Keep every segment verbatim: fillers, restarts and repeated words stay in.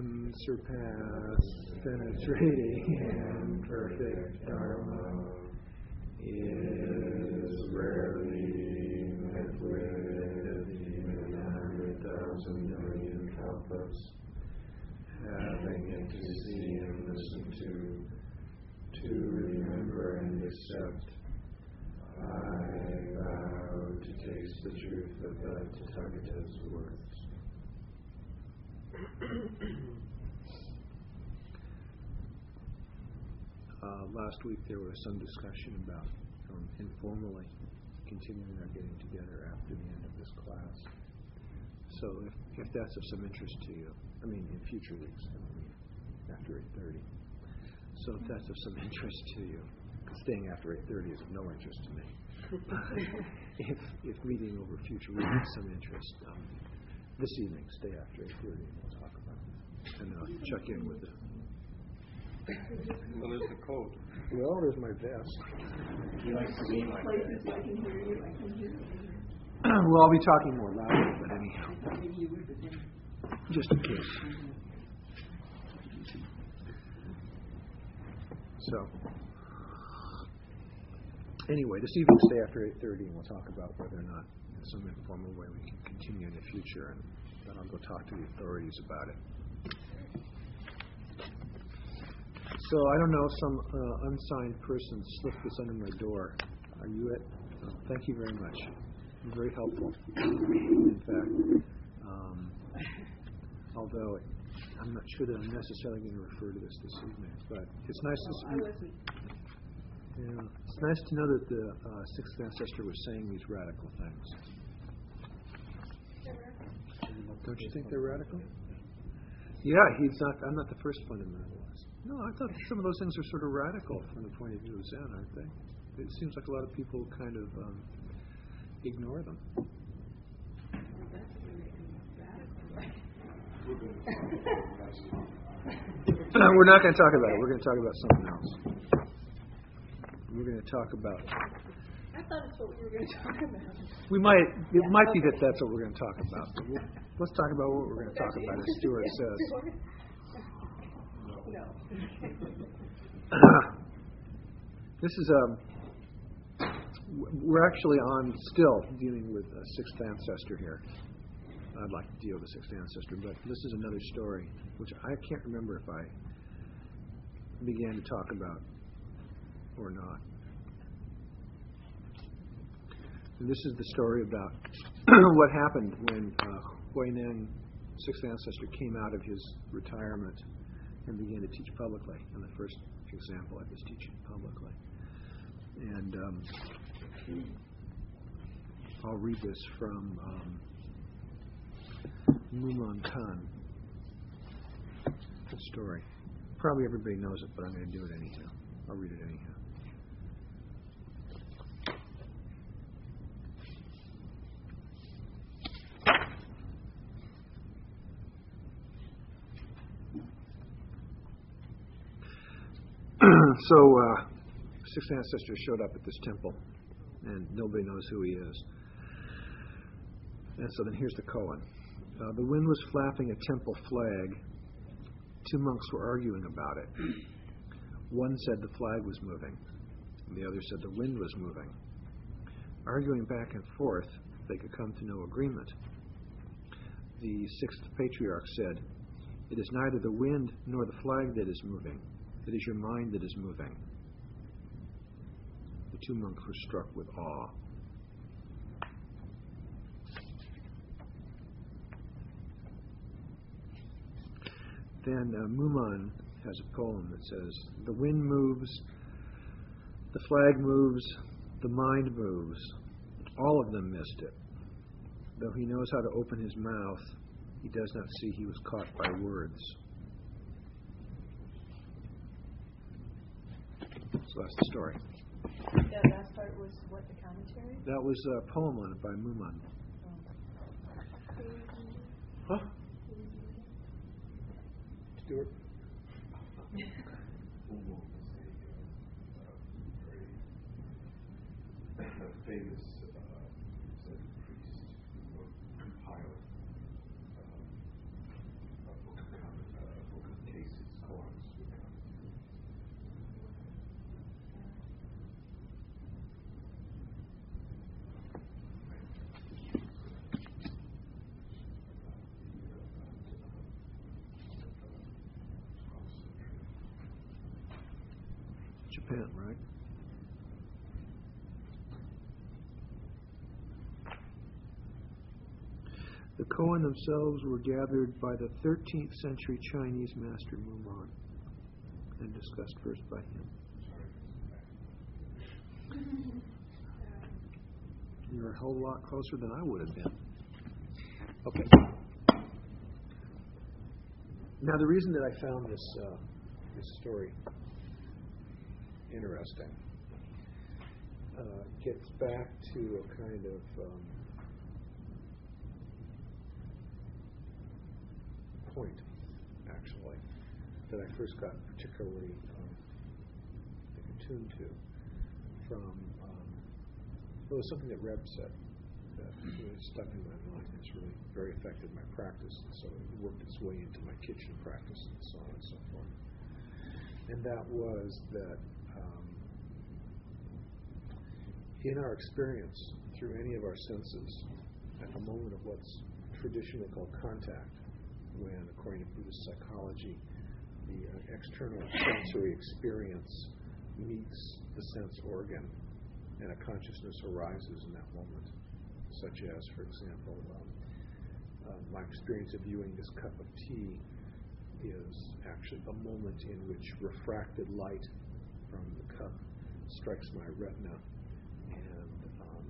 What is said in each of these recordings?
unsurpassed, penetrating, and perfect Dharma is rarely met with even a hundred thousand million kalpas. Having it to see and listen to, to remember and accept, I vow to taste the truth of the Tathagata's words. Uh, last week there was some discussion about um, informally continuing our getting together after the end of this class. So if, if that's of some interest to you, I mean in future weeks, I don't mean after eight thirty. So if that's of some interest to you, staying after eight thirty is of no interest to me. if if meeting over future weeks is some interest, um, this evening stay after eight thirty and we'll talk about it. And I'll check in with it. Well, there's the coat. Well, there's my vest. He likes to be like places I can hear you, I can hear you. Well, I'll be talking more loudly, but anyhow. Just in case. So, anyway, this evening stay after eight thirty and we'll talk about whether or not in some informal way we can continue in the future, and then I'll go talk to the authorities about it. So I don't know, some uh, unsigned person slipped this under my door. Are you it? Oh, thank you very much. You're very helpful. In fact, um, although I'm not sure that I'm necessarily going to refer to this this evening, but it's nice to see. I wasn't. Yeah, it's nice to know that the uh, sixth ancestor was saying these radical things. Don't you think they're radical? Yeah, he's not. I'm not the first one in that list. No, I thought some of those things are sort of radical from the point of view of Zen, aren't they? It seems like a lot of people kind of um, ignore them. We're not going to talk about it. We're going to talk about something else. We're going to talk about. I thought that's what we were going to talk about. We might. It yeah, might okay. be that that's what we're going to talk about. But we'll, let's talk about what we're going to talk about, as Stuart says. No. This is um. We're actually on still dealing with a sixth ancestor here. I'd like to deal with the sixth ancestor, but this is another story which I can't remember if I began to talk about or not. And this is the story about what happened when uh, Huineng, sixth ancestor, came out of his retirement and began to teach publicly. And the first example of his teaching publicly. And um, I'll read this from um, Mumon Khan. Good story. Probably everybody knows it, but I'm going to do it anyhow. I'll read it anyhow. So, uh, sixth ancestor showed up at this temple, and nobody knows who he is. And so then here's the koan. Uh, the wind was flapping a temple flag. Two monks were arguing about it. One said the flag was moving, and the other said the wind was moving. Arguing back and forth, they could come to no agreement. The sixth patriarch said, "It is neither the wind nor the flag that is moving. It is your mind that is moving." The two monks were struck with awe. Then uh, Mumon has a poem that says, "The wind moves, the flag moves, the mind moves. All of them missed it. Though he knows how to open his mouth, he does not see he was caught by words." So that's the story. That last part was what, the commentary? That was a poem on it by Mumon. Oh. Huh? Stuart? Famous uh, Zen priest who wrote, compiled um, a book of comment, uh, repent, right? The Koan themselves were gathered by the thirteenth century Chinese master Mumon and discussed first by him. You're a whole lot closer than I would have been. Okay. Now, the reason that I found this uh, this story interesting uh, gets back to a kind of um, point, actually, that I first got particularly um, attuned to from, um, well, it was something that Reb said that really stuck in my mind. It's really very affected my practice, and so it worked its way into my kitchen practice and so on and so forth. And that was that um, in our experience through any of our senses, at the moment of what's traditionally called contact, when, according to Buddhist psychology, the uh, external sensory experience meets the sense organ and a consciousness arises in that moment, such as, for example, um, uh, my experience of viewing this cup of tea is actually a moment in which refracted light from the cup strikes my retina, and um,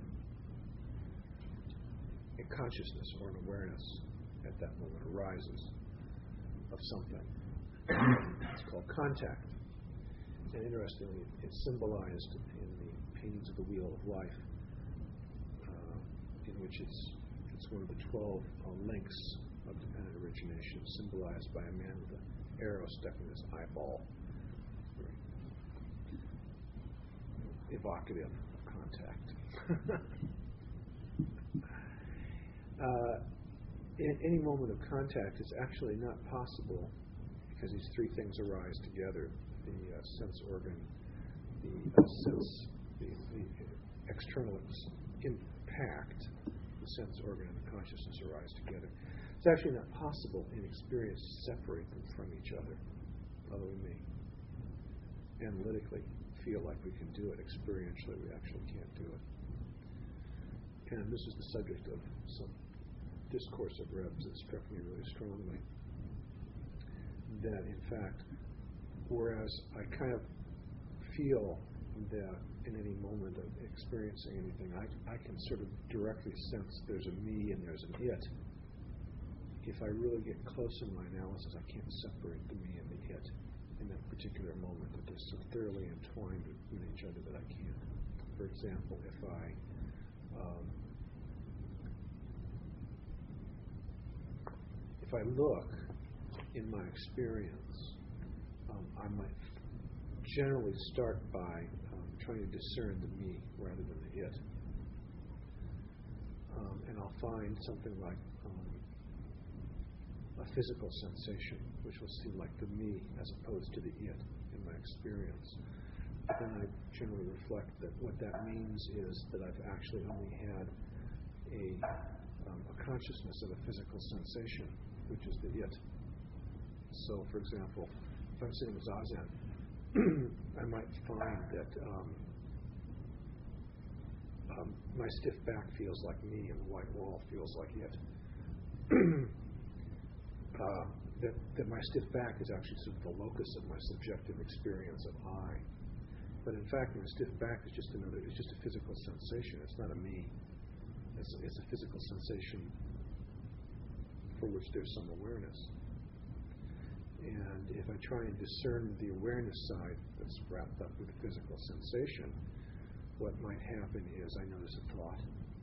a consciousness or an awareness at that moment arises of something. It's called contact. And interestingly, it's symbolized in the paintings of the Wheel of Life, uh, in which it's it's one of the twelve uh, links of dependent origination, symbolized by a man with an arrow stuck in his eyeball. Very evocative of contact. uh, in any moment of contact is actually not possible because these three things arise together: the uh, sense organ, the uh, sense, the, the external impact, the sense organ, and the consciousness arise together. It's actually not possible in experience to separate them from each other, although we may analytically feel like we can do it. Experientially, we actually can't do it. And this is the subject of some discourse of Reb's that struck me really strongly. That, in fact, whereas I kind of feel that in any moment of experiencing anything, I, I can sort of directly sense there's a me and there's an it. If I really get close in my analysis, I can't separate the me and the it in that particular moment, that they're so thoroughly entwined with, with each other that I can't. For example, if I um, if I look in my experience, um, I might generally start by um, trying to discern the me rather than the it. Um, and I'll find something like um, a physical sensation, which will seem like the me as opposed to the it in my experience. But then I generally reflect that what that means is that I've actually only had a, um, a consciousness of a physical sensation, which is the it. So, for example, if I'm sitting with Zazen, I might find that um, um, my stiff back feels like me and the white wall feels like it. uh, that, that my stiff back is actually sort of the locus of my subjective experience of I. But in fact, my stiff back is just another, it's just a physical sensation. It's not a me. It's, it's a physical sensation for which there's some awareness. And if I try and discern the awareness side that's wrapped up with the physical sensation, what might happen is I notice a thought.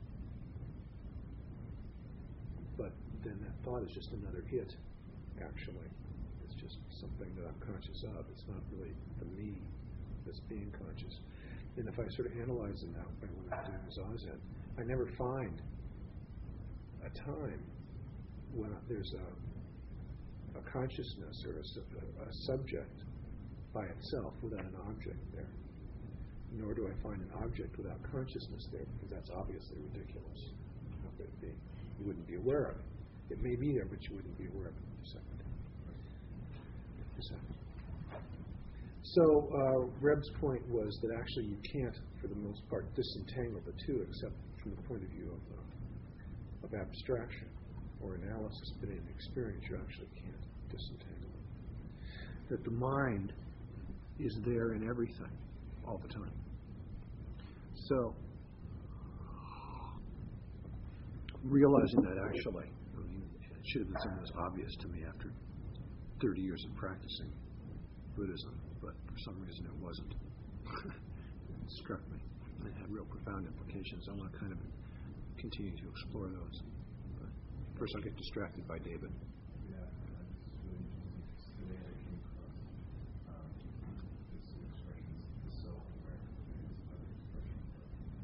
But then that thought is just another it, actually. It's just something that I'm conscious of. It's not really the me that's being conscious. And if I sort of analyze it that way when I'm doing Zazen, I never find a time when there's a a consciousness or a, a subject by itself without an object there. Nor do I find an object without consciousness there, because that's obviously ridiculous. How could it be? You wouldn't be aware of it. It may be there, but you wouldn't be aware of it for a second. For a second. So uh, Reb's point was that actually you can't, for the most part, disentangle the two, except from the point of view of, uh, of abstraction or analysis, but in experience you actually can't disentangle them. That the mind is there in everything all the time. So realizing that actually, I mean, it should have been something that was obvious to me after thirty years of practicing Buddhism, but for some reason it wasn't. It struck me. And it had real profound implications. I want to kind of continue to explore those. But first I'll get distracted by David. Yeah, that's really interesting. Today I came across um, this expression, the self-aware, and it's another expression of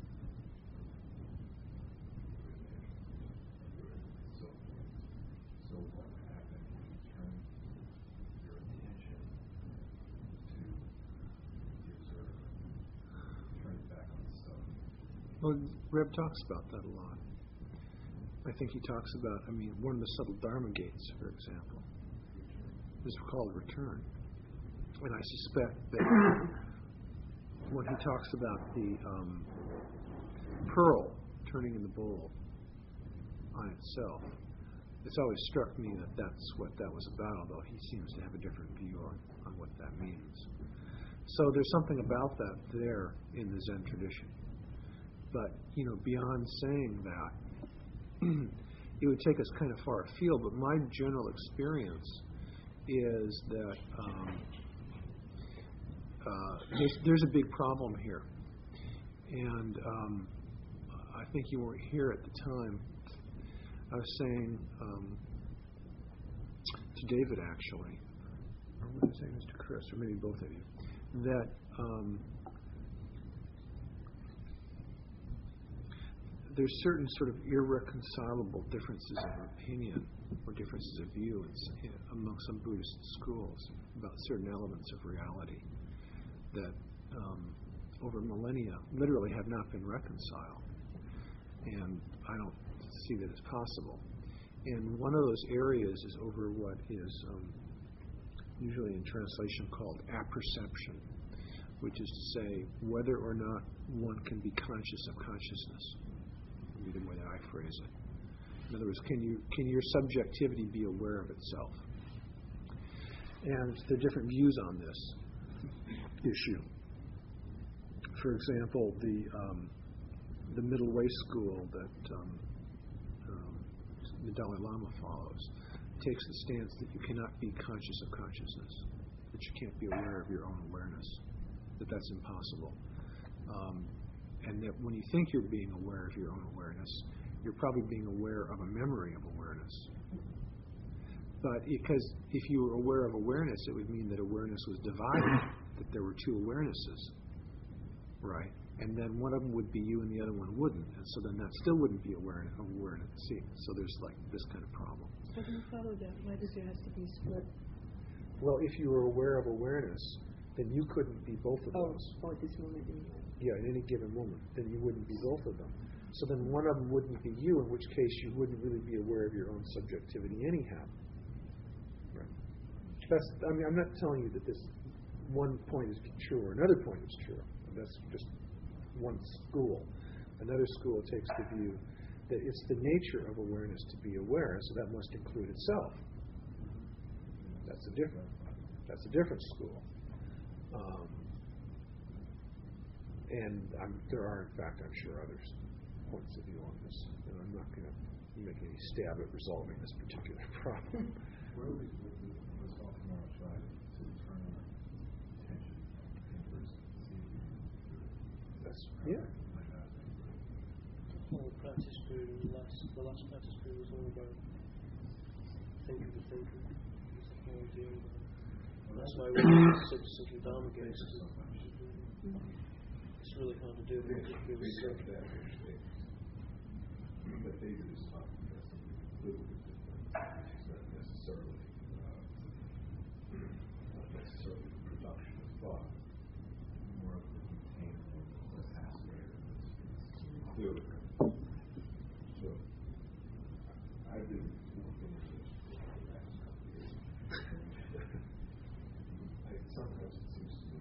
self-aware. So what would happen if you turn your attention to the observer, turn it back on the self? Well, Reb talks about that a lot. I think he talks about, I mean, one of the subtle Dharma gates, for example, is called return. And I suspect that when he talks about the um, pearl turning in the bowl on itself, it's always struck me that that's what that was about, although he seems to have a different view on, on what that means. So there's something about that there in the Zen tradition. But, you know, beyond saying that, it would take us kind of far afield, but my general experience is that um, uh, there's, there's a big problem here. And um, I think you weren't here at the time. I was saying um, to David, actually, or what was I saying to Chris, or maybe both of you, that um, there's certain sort of irreconcilable differences of opinion or differences of view in, in, among some Buddhist schools about certain elements of reality that um, over millennia literally have not been reconciled. And I don't see that as possible. And one of those areas is over what is um, usually in translation called apperception, which is to say whether or not one can be conscious of consciousness. Be the way that I phrase it. In other words, can you can your subjectivity be aware of itself? And there are different views on this issue. For example, the um, the middle way school that um, um, the Dalai Lama follows takes the stance that you cannot be conscious of consciousness, that you can't be aware of your own awareness, that that's impossible. Um, And that when you think you're being aware of your own awareness, you're probably being aware of a memory of awareness. But because if you were aware of awareness, it would mean that awareness was divided, that there were two awarenesses, right? And then one of them would be you and the other one wouldn't. And so then that still wouldn't be awareness. awareness. See, so there's like this kind of problem. How do you follow that? Why does there have to be split? Well, if you were aware of awareness, then you couldn't be both of Oh, those. oh, at this moment anyway. Yeah, at any given moment, then you wouldn't be both of them. So then one of them wouldn't be you, in which case you wouldn't really be aware of your own subjectivity anyhow. Right. That's, I mean, I'm not telling you that this one point is true or another point is true. That's just one school. Another school takes the view that it's the nature of awareness to be aware, so that must include itself. That's a different, that's a different school. Um, And I'm, there are, in fact, I'm sure, others points of view on this. And I'm not going to make any stab at resolving this particular problem. Where we, the sophomore tried to turn our attention inwards and see if we can do it. That's, yeah. Like that. Well, the practice period, the last, the last practice period was all about think of the thinker. It's the whole idea. Well, that's why we sit simply down against it. It's really hard to do because it feels so. But David is talking about something a little bit different. It's not necessarily uh, not necessarily the production of thought, more of the container of the aspect of this. Clearly. So I've been working on this for the last couple of years. I, sometimes it seems to me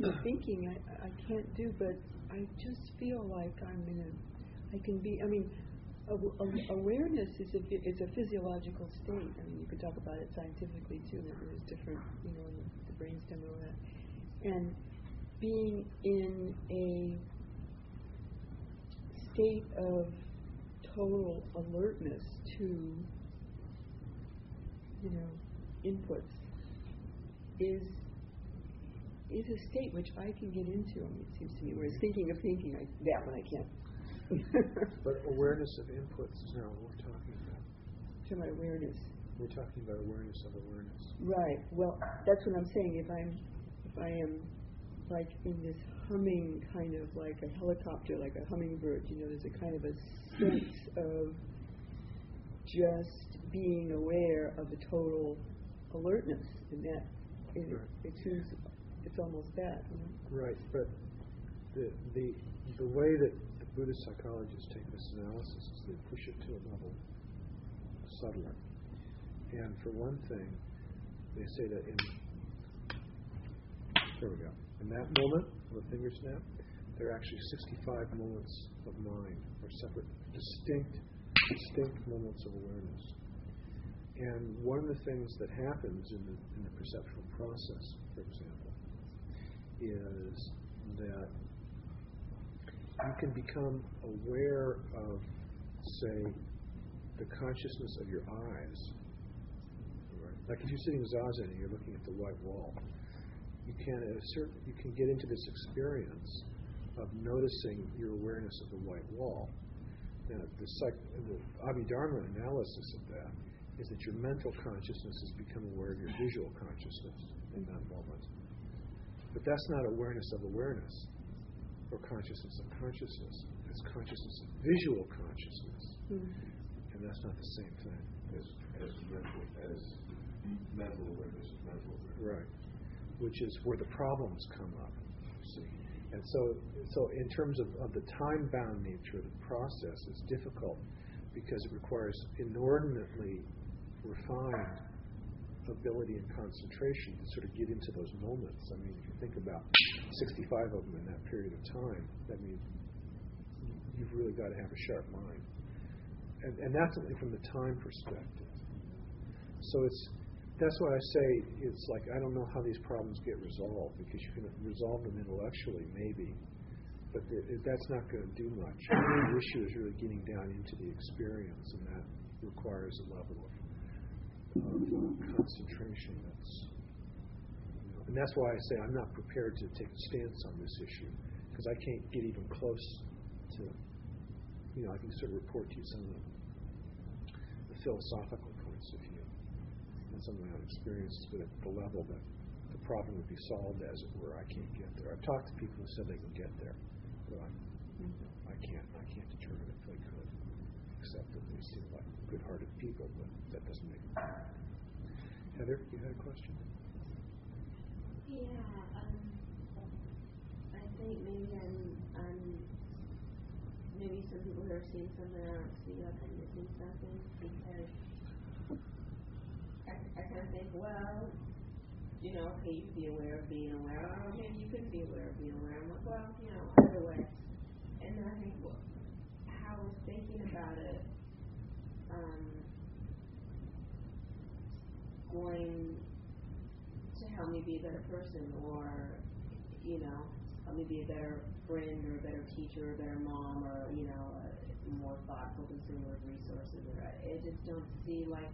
thinking of thinking I, I can't do, but I just feel like I'm in a, I can be, I mean, a, a, awareness is a, is a physiological state. I mean, you could talk about it scientifically too, that there's different, you know, in the, the brainstem and all that. And being in a state of total alertness to, you know, inputs is is a state which I can get into. I mean, it seems to me. Whereas thinking of thinking, I, that one I can't. But awareness of inputs is not what we're talking about. To my awareness. We're talking about awareness of awareness. Right. Well, that's what I'm saying. If I'm, if I am, like in this humming kind of like a helicopter, like a hummingbird, you know, there's a kind of a sense of just being aware of the total alertness, and that it, Right. it seems it's almost that. You know? Right, but the the the way that the Buddhist psychologists take this analysis is they push it to a level subtler. And for one thing, they say that in there we go. In that moment of a finger snap, there are actually sixty-five moments of mind, or separate, distinct, distinct moments of awareness. And one of the things that happens in the in the perceptual process, for example, is that you can become aware of, say, the consciousness of your eyes. Right? Like if you're sitting zazen and you're looking at the white wall, you can at a certain you can get into this experience of noticing your awareness of the white wall. Now, the, psych, the Abhidharma analysis of that is that your mental consciousness has become aware of your visual consciousness in that moment. But that's not awareness of awareness or consciousness of consciousness. It's consciousness of visual consciousness. Mm-hmm. And that's not the same thing. As, as, mental, as mental awareness of mental awareness. Right. Which is where the problems come up. See? And so, so in terms of, of the time-bound nature of the process, it's difficult because it requires inordinately refined ability and concentration to sort of get into those moments. I mean, if you think about sixty-five of them in that period of time, that means you've really got to have a sharp mind. And, and that's only from the time perspective. So it's that's why I say it's like I don't know how these problems get resolved, because you can resolve them intellectually, maybe, but the, that's not going to do much. The issue is really getting down into the experience, and that requires a level of, of concentration. That's, you know, and that's why I say I'm not prepared to take a stance on this issue, because I can't get even close to, you know, I can sort of report to you some of the, the philosophical points of view and some of my own experiences, but at the level that the problem would be solved, as it were, I can't get there. I've talked to people who said they can get there, but I'm, you know, I can't. I can't determine if they could, except that they seem like good-hearted people, but that doesn't make them. Heather, you had a question? Yeah, um, I think maybe I'm, I'm, maybe some people who are seeing something I don't see, like I'm missing something, because I, I kind of think, well, you know, okay, you can be aware of being aware, or maybe you couldn't be aware of being aware. I'm like, well, you know, either way. And then I think, well, how I was thinking about it, um, going to help me be a better person, or, you know, help me be a better friend, or a better teacher, or a better mom, or, you know, a more thoughtful consumer of resources. Or I just don't see like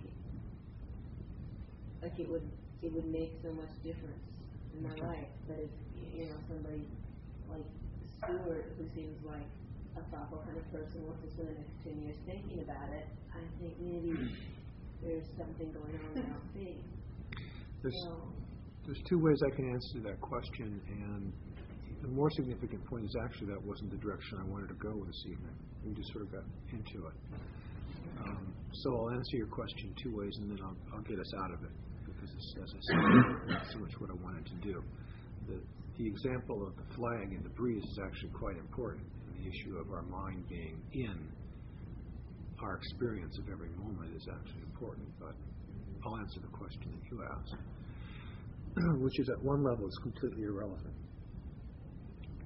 like it would it would make so much difference in my life. But if, you know, somebody like Stuart, who seems like a thoughtful kind of person, wants to spend the next ten years thinking about it, I think maybe there's something going on that I don't see. There's, so, there's two ways I can answer that question, and the more significant point is actually that wasn't the direction I wanted to go this evening. We just sort of got into it. Um, so I'll answer your question two ways, and then I'll, I'll get us out of it, because it's, as I said, not so much what I wanted to do. The, the example of the flag and the breeze is actually quite important, and the issue of our mind being in our experience of every moment is actually important, but I'll answer the question that you asked, which is at one level is completely irrelevant.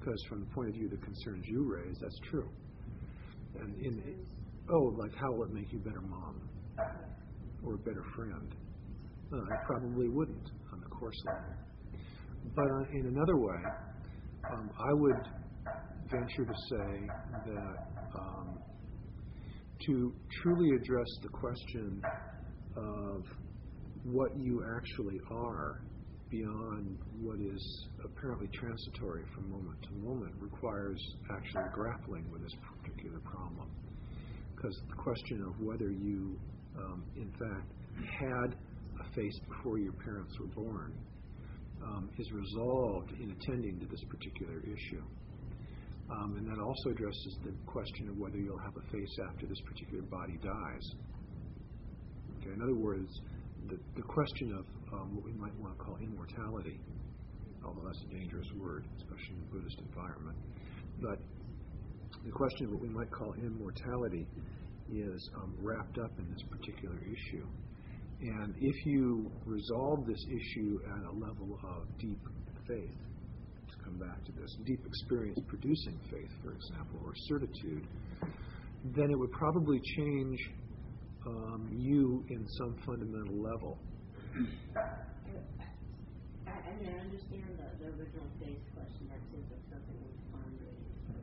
because from the point of view of the concerns you raise, that's true. And in, oh, like how will it make you a better mom or a better friend? Uh, it probably wouldn't on the course level. But uh, in another way, um, I would venture to say that um, to truly address the question of what you actually are beyond what is apparently transitory from moment to moment requires actually grappling with this particular problem. Because the question of whether you, um, in fact, had a face before your parents were born um, is resolved in attending to this particular issue. Um, and that also addresses the question of whether you'll have a face after this particular body dies. Okay, in other words, the, the question of um, what we might want to call immortality, although that's a dangerous word, especially in the Buddhist environment, but the question of what we might call immortality is um, wrapped up in this particular issue. And if you resolve this issue at a level of deep faith, to come back to this, deep experience producing faith, for example, or certitude, then it would probably change um, you in some fundamental level. I, I mean, I understand the, the original faith question. That seems like something we pondering.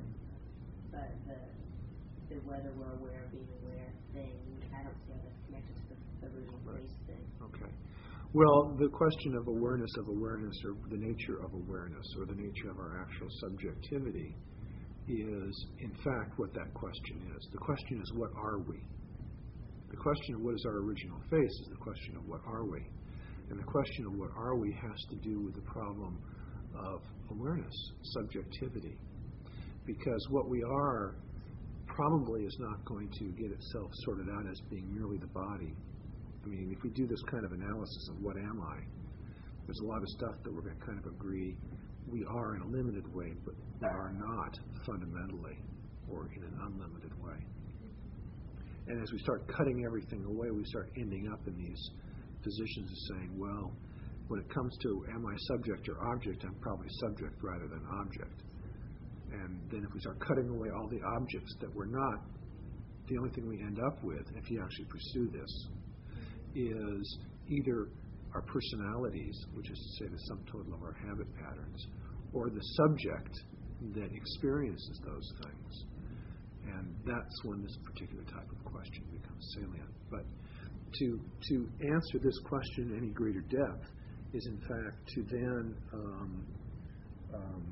But the, the whether we're aware of being aware thing, I don't see how that's connected to the, the original Right. faith thing. Okay. Well, the question of awareness of awareness, or the nature of awareness, or the nature of our actual subjectivity, is in fact what that question is. The question is, what are we? The question of what is our original face is the question of what are we? And the question of what are we has to do with the problem of awareness, subjectivity. Because what we are probably is not going to get itself sorted out as being merely the body. I mean, if we do this kind of analysis of what am I, there's a lot of stuff that we're going to kind of agree we are in a limited way, but we are not fundamentally or in an unlimited way. And as we start cutting everything away, we start ending up in these positions of saying, well, when it comes to am I subject or object, I'm probably subject rather than object. And then if we start cutting away all the objects that we're not, the only thing we end up with, if you actually pursue this, is either our personalities, which is to say the sum total of our habit patterns, or the subject that experiences those things. And that's when this particular type of question becomes salient. But to to answer this question in any greater depth is, in fact, to then um, um,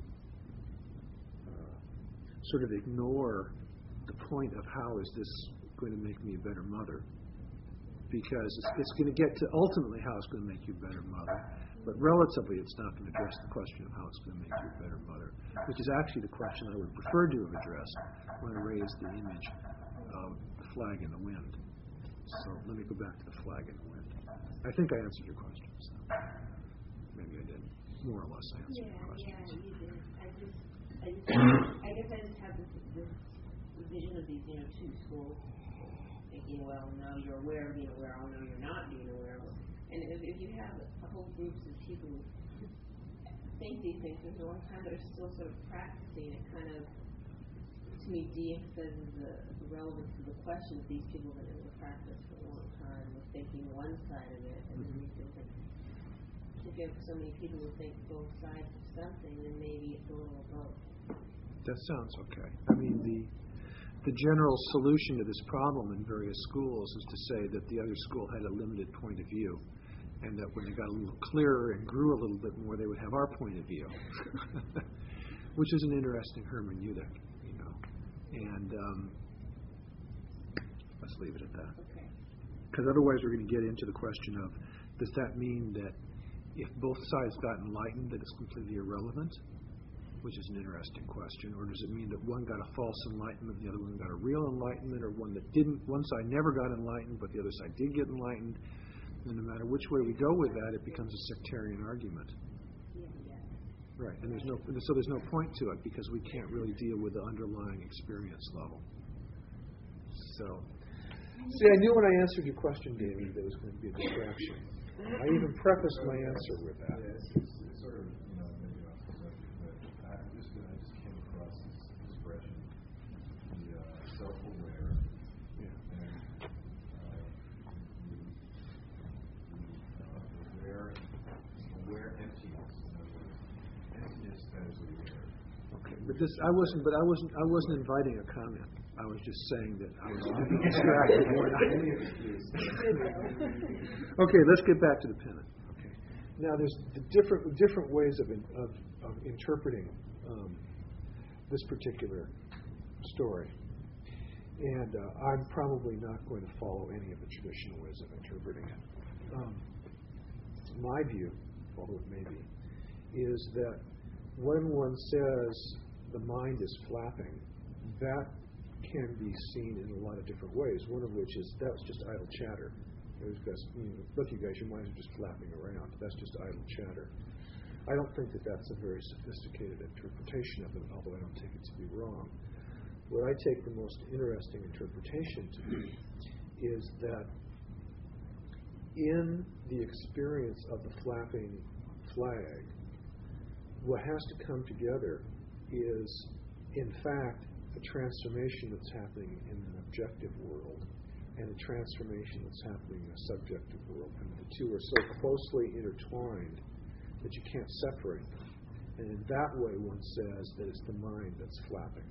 uh, sort of ignore the point of how is this going to make me a better mother. Because it's, it's going to get to ultimately how it's going to make you a better mother, but relatively it's not going to address the question of how it's going to make you a better mother, which is actually the question I would prefer to have addressed when I raised the image of the flag in the wind. So let me go back to the flag in the wind. I think I answered your question. So maybe I did. More or less answer Yeah, your question. yeah, you did. I just, I just, I guess I just have this, this vision of these, you know, two schools. Thinking, well, no, you're aware of being aware, oh, no, you're not being aware of. And if, if you have a whole groups of people who think these things for a long time but are still sort of practicing, it kind of, to me, de-emphasizes the, the relevance of the question of these people that have practiced for a long time with thinking one side of it, and then you can think, if you have so many people who think both sides of something, then maybe it's a little of both. That sounds okay. I mean, the the general solution to this problem in various schools is to say that the other school had a limited point of view, and that when they got a little clearer and grew a little bit more, they would have our point of view, which is an interesting hermeneutic, you know. And um, let's leave it at that. Okay. Because otherwise we're going to get into the question of, does that mean that if both sides got enlightened, that it's completely irrelevant? Which is an interesting question. Or does it mean that one got a false enlightenment, the other one got a real enlightenment, or one that didn't, one side never got enlightened, but the other side did get enlightened? And no matter which way we go with that, it becomes a sectarian argument. Yeah, yeah. Right, and there's no, so there's no point to it because we can't really deal with the underlying experience level. So, see, I knew when I answered your question, David, there was going to be a distraction. I even prefaced my answer with that. Yeah, it's, it's, it's sort of, you know, maybe not so much, but I just, I just this, I wasn't, but I wasn't, I wasn't inviting a comment. I was just saying that I was distracted. when I- Okay, let's get back to the pennant. Okay. Now, there's the different different ways of in, of, of interpreting um, this particular story, and uh, I'm probably not going to follow any of the traditional ways of interpreting it. Um, my view, although it may be, is that when one says the mind is flapping, that can be seen in a lot of different ways, one of which is that's just idle chatter. There's just, you know, look, you guys, your minds are just flapping around. That's just idle chatter. I don't think that that's a very sophisticated interpretation of it, although I don't take it to be wrong. What I take the most interesting interpretation to be is that in the experience of the flapping flag, what has to come together is, in fact, a transformation that's happening in an objective world and a transformation that's happening in a subjective world. And the two are so closely intertwined that you can't separate them. And in that way, one says that it's the mind that's flapping.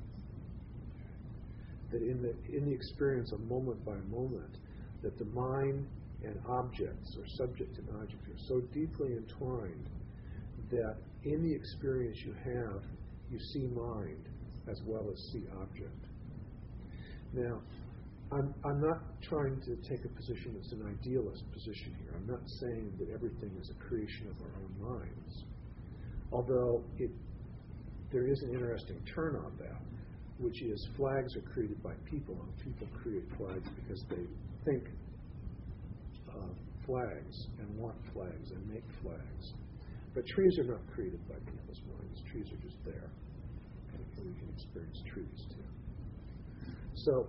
That in the in the experience of moment by moment, that the mind and objects, or subject and object, are so deeply entwined that in the experience you have, you see mind as well as see object. Now, I'm, I'm not trying to take a position that's an idealist position here. I'm not saying that everything is a creation of our own minds. Although it, there is an interesting turn on that, which is flags are created by people, and people create flags because they think uh, flags and want flags and make flags. But trees are not created by people's minds. Trees are just there. Okay? And we can experience trees too. So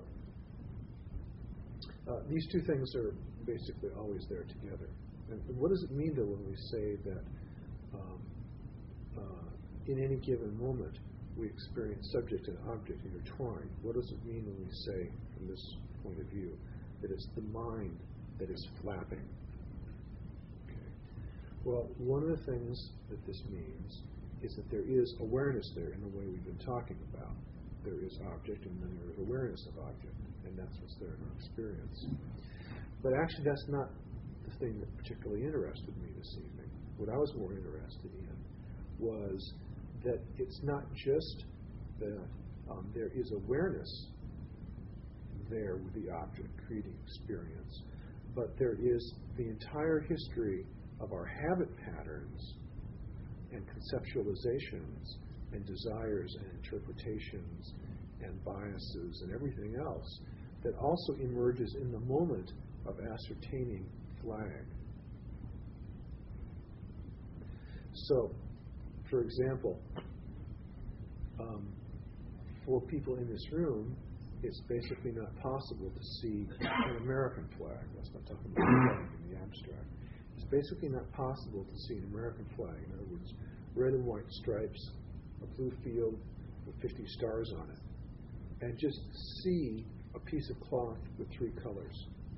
uh, these two things are basically always there together. And what does it mean, though, when we say that um, uh, in any given moment we experience subject and object intertwined? What does it mean when we say, from this point of view, that it's the mind that is flapping? Okay. Well, one of the things that this means is that there is awareness there in the way we've been talking about. There is object, and then there is awareness of object, and that's what's there in our experience. But actually, that's not the thing that particularly interested me this evening. What I was more interested in was that it's not just that um, there is awareness there with the object creating experience, but there is the entire history of our habit patterns and conceptualizations and desires and interpretations and biases and everything else that also emerges in the moment of ascertaining flag. So, for example, um, for people in this room, it's basically not possible to see an American flag. Let's not talk about the flag in the abstract. It's basically not possible to see an American flag. In other words, red and white stripes, a blue field with fifty stars on it, and just see a piece of cloth with three colors.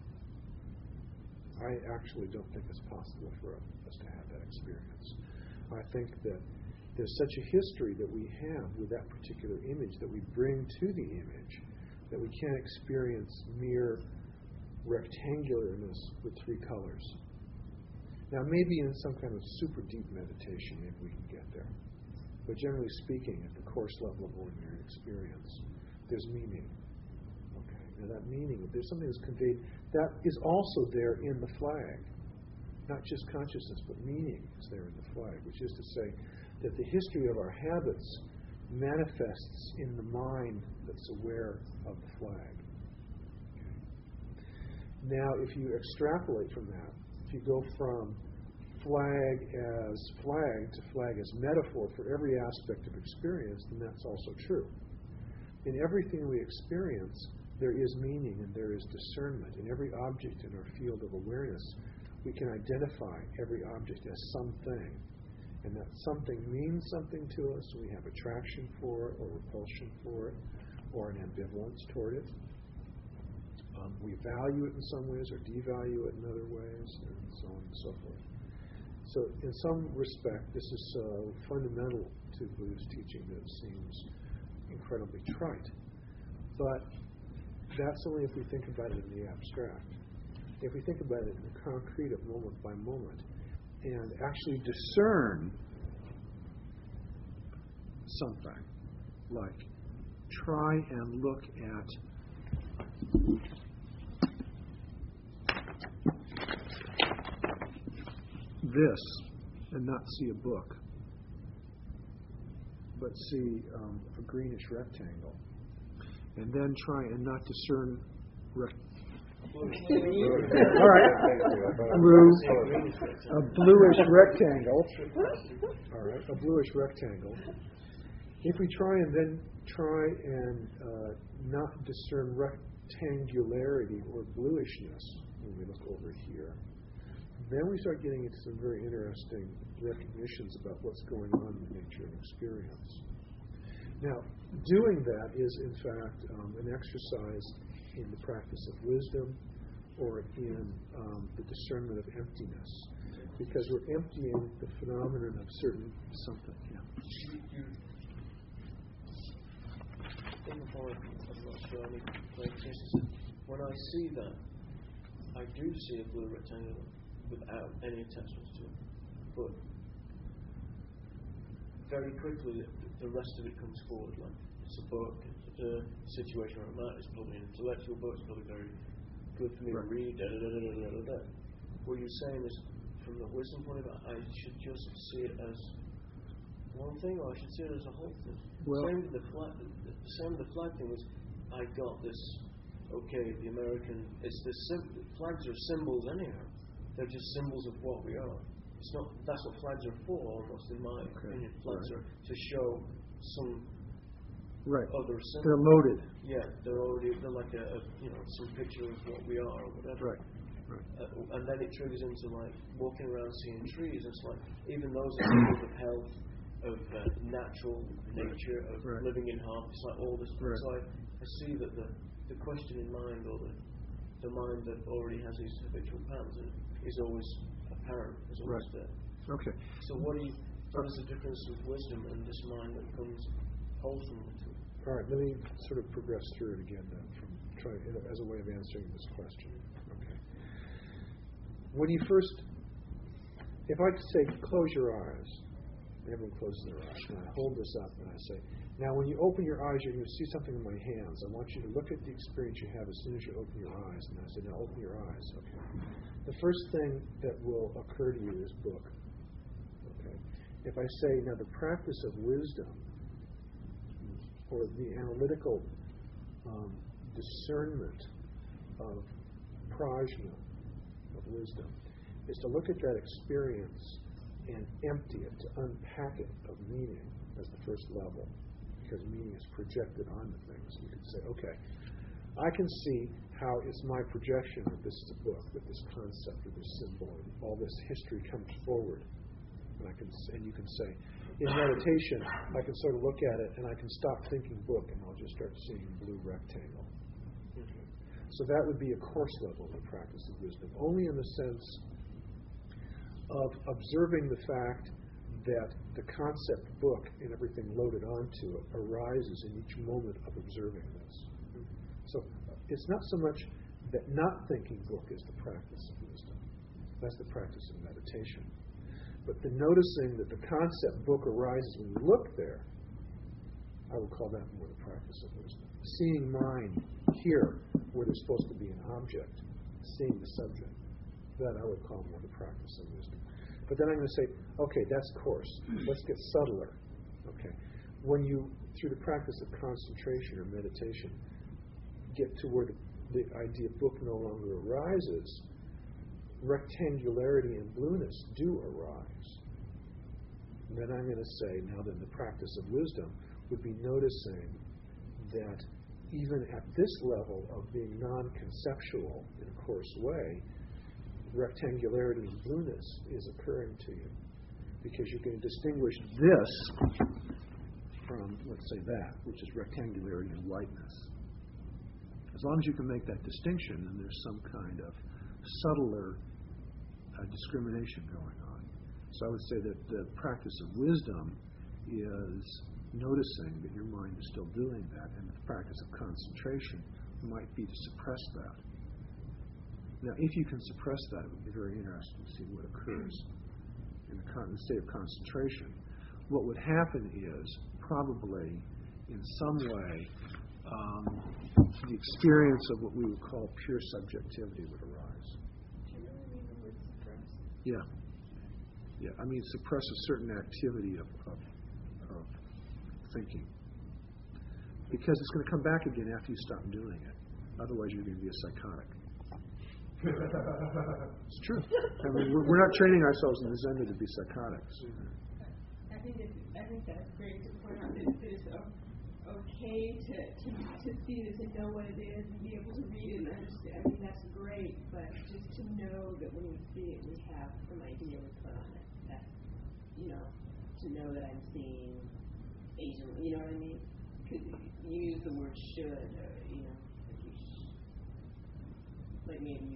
I actually don't think it's possible for us to have that experience. I think that there's such a history that we have with that particular image that we bring to the image that we can't experience mere rectangularness with three colors. Now, maybe in some kind of super deep meditation, maybe we can get there. But generally speaking, at the coarse level of ordinary experience, there's meaning. Okay. Now, that meaning, there's something that's conveyed that is also there in the flag. Not just consciousness, but meaning is there in the flag, which is to say that the history of our habits manifests in the mind that's aware of the flag. Okay. Now, if you extrapolate from that, if you go from flag as flag to flag as metaphor for every aspect of experience, then that's also true. In everything we experience, there is meaning and there is discernment. In every object in our field of awareness, we can identify every object as something. And that something means something to us. We have attraction for it, or repulsion for it, or an ambivalence toward it. Um, we value it in some ways, or devalue it in other ways, and so on and so forth. So in some respect, this is uh, fundamental to Buddhist teaching that seems incredibly trite. But that's only if we think about it in the abstract. If we think about it in the concrete of moment by moment and actually discern something, like try and look at this and not see a book, but see um, a greenish rectangle, and then try and not discern rec- all right, blue, a bluish rectangle. All right, a bluish rectangle. If we try and then try and uh, not discern rectangularity or bluishness when we look over here, then we start getting into some very interesting recognitions about what's going on in nature and experience. Now, doing that is, in fact, um, an exercise in the practice of wisdom or in um, the discernment of emptiness, because we're emptying the phenomenon of certain something. Yeah. You, you think of it, I'm not sure, I mean, like, for instance, when I see that, I do see a blue rectangle without any attachments to it, but very quickly the rest of it comes forward. Like, it's a book, it's a situation where I'm at, it's probably an intellectual book, it's probably very good for me right. to read, da, da, da, da, da, da, da. What you're saying is, from the wisdom point of view, I should just see it as one thing, or I should see it as a whole thing. Well, same with the flag. The same with the flag thing was, I got this. Okay, the American. It's the sim- flags are symbols anyhow. They're just symbols of what we are. It's not. That's what flags are for, almost in my okay. opinion. Flags right. are to show some right. other symbol. They're loaded. Yeah, they're already. They're like a, a you know some picture of what we are or whatever. Right. Right. Uh, and then it triggers into like walking around seeing trees. It's like even those are symbols of health, of uh, natural nature, of right. living in harmony. It's like all this. Right. So I, I see that the the questioning mind or the the mind that already has these habitual patterns is always apparent, is always right. there. Okay. So what do you? What is the difference with wisdom and this mind that comes wholesomely to it? All right. Let me sort of progress through it again then, from try as a way of answering this question. Okay. When you first, if I say close your eyes, everyone closes their eyes, and I hold this up and I say, now when you open your eyes, you're going to see something in my hands. I want you to look at the experience you have as soon as you open your eyes. And I say, now open your eyes. Okay. The first thing that will occur to you is book. Okay. If I say, now the practice of wisdom, or the analytical um, discernment of prajna, of wisdom, is to look at that experience and empty it, to unpack it of meaning as the first level, because meaning is projected onto things. You could say, okay, I can see how it's my projection that this is a book, that this concept or this symbol and all this history comes forward. And I can, and you can say, in meditation, I can sort of look at it and I can stop thinking book and I'll just start seeing blue rectangle. Okay. So that would be a course level of the practice of wisdom, only in the sense of observing the fact that the concept book and everything loaded onto it arises in each moment of observing this. So it's not so much that not thinking book is the practice of wisdom. That's the practice of meditation. But the noticing that the concept book arises when you look there, I would call that more the practice of wisdom. Seeing mind here where there's supposed to be an object, seeing the subject, that I would call more the practice of wisdom. But then I'm going to say, okay, that's coarse. Let's get subtler. Okay, when you, through the practice of concentration or meditation, get to where the, the idea of book no longer arises, rectangularity and blueness do arise. And then I'm going to say, now then the practice of wisdom would be noticing that even at this level of being non-conceptual in a coarse way, rectangularity and blueness is occurring to you, because you can distinguish this from, let's say, that, which is rectangularity and whiteness. As long as you can make that distinction, then there's some kind of subtler uh, discrimination going on. So I would say that the practice of wisdom is noticing that your mind is still doing that, and the practice of concentration might be to suppress that. Now, if you can suppress that, it would be very interesting to see what occurs in the, con- the state of concentration. What would happen is probably, in some way, um, the experience of what we would call pure subjectivity would arise. Do you really mean the word suppress? Yeah. Yeah, I mean, suppress a certain activity of, of, of thinking. Because it's going to come back again after you stop doing it. Otherwise, you're going to be a psychotic. It's true. I mean, we're, we're not training ourselves in the Zen to be psychotics. I think it's, I think that's great to point out that it's o- okay to, to to see this and know what it is and be able to read it and understand. I mean, that's great, but just to know that when we see it, we have some idea we put on it. That's, you know, to know that I'm seeing Asian. You know what I mean? Because you use the word should, or, you know, if you sh- like maybe you.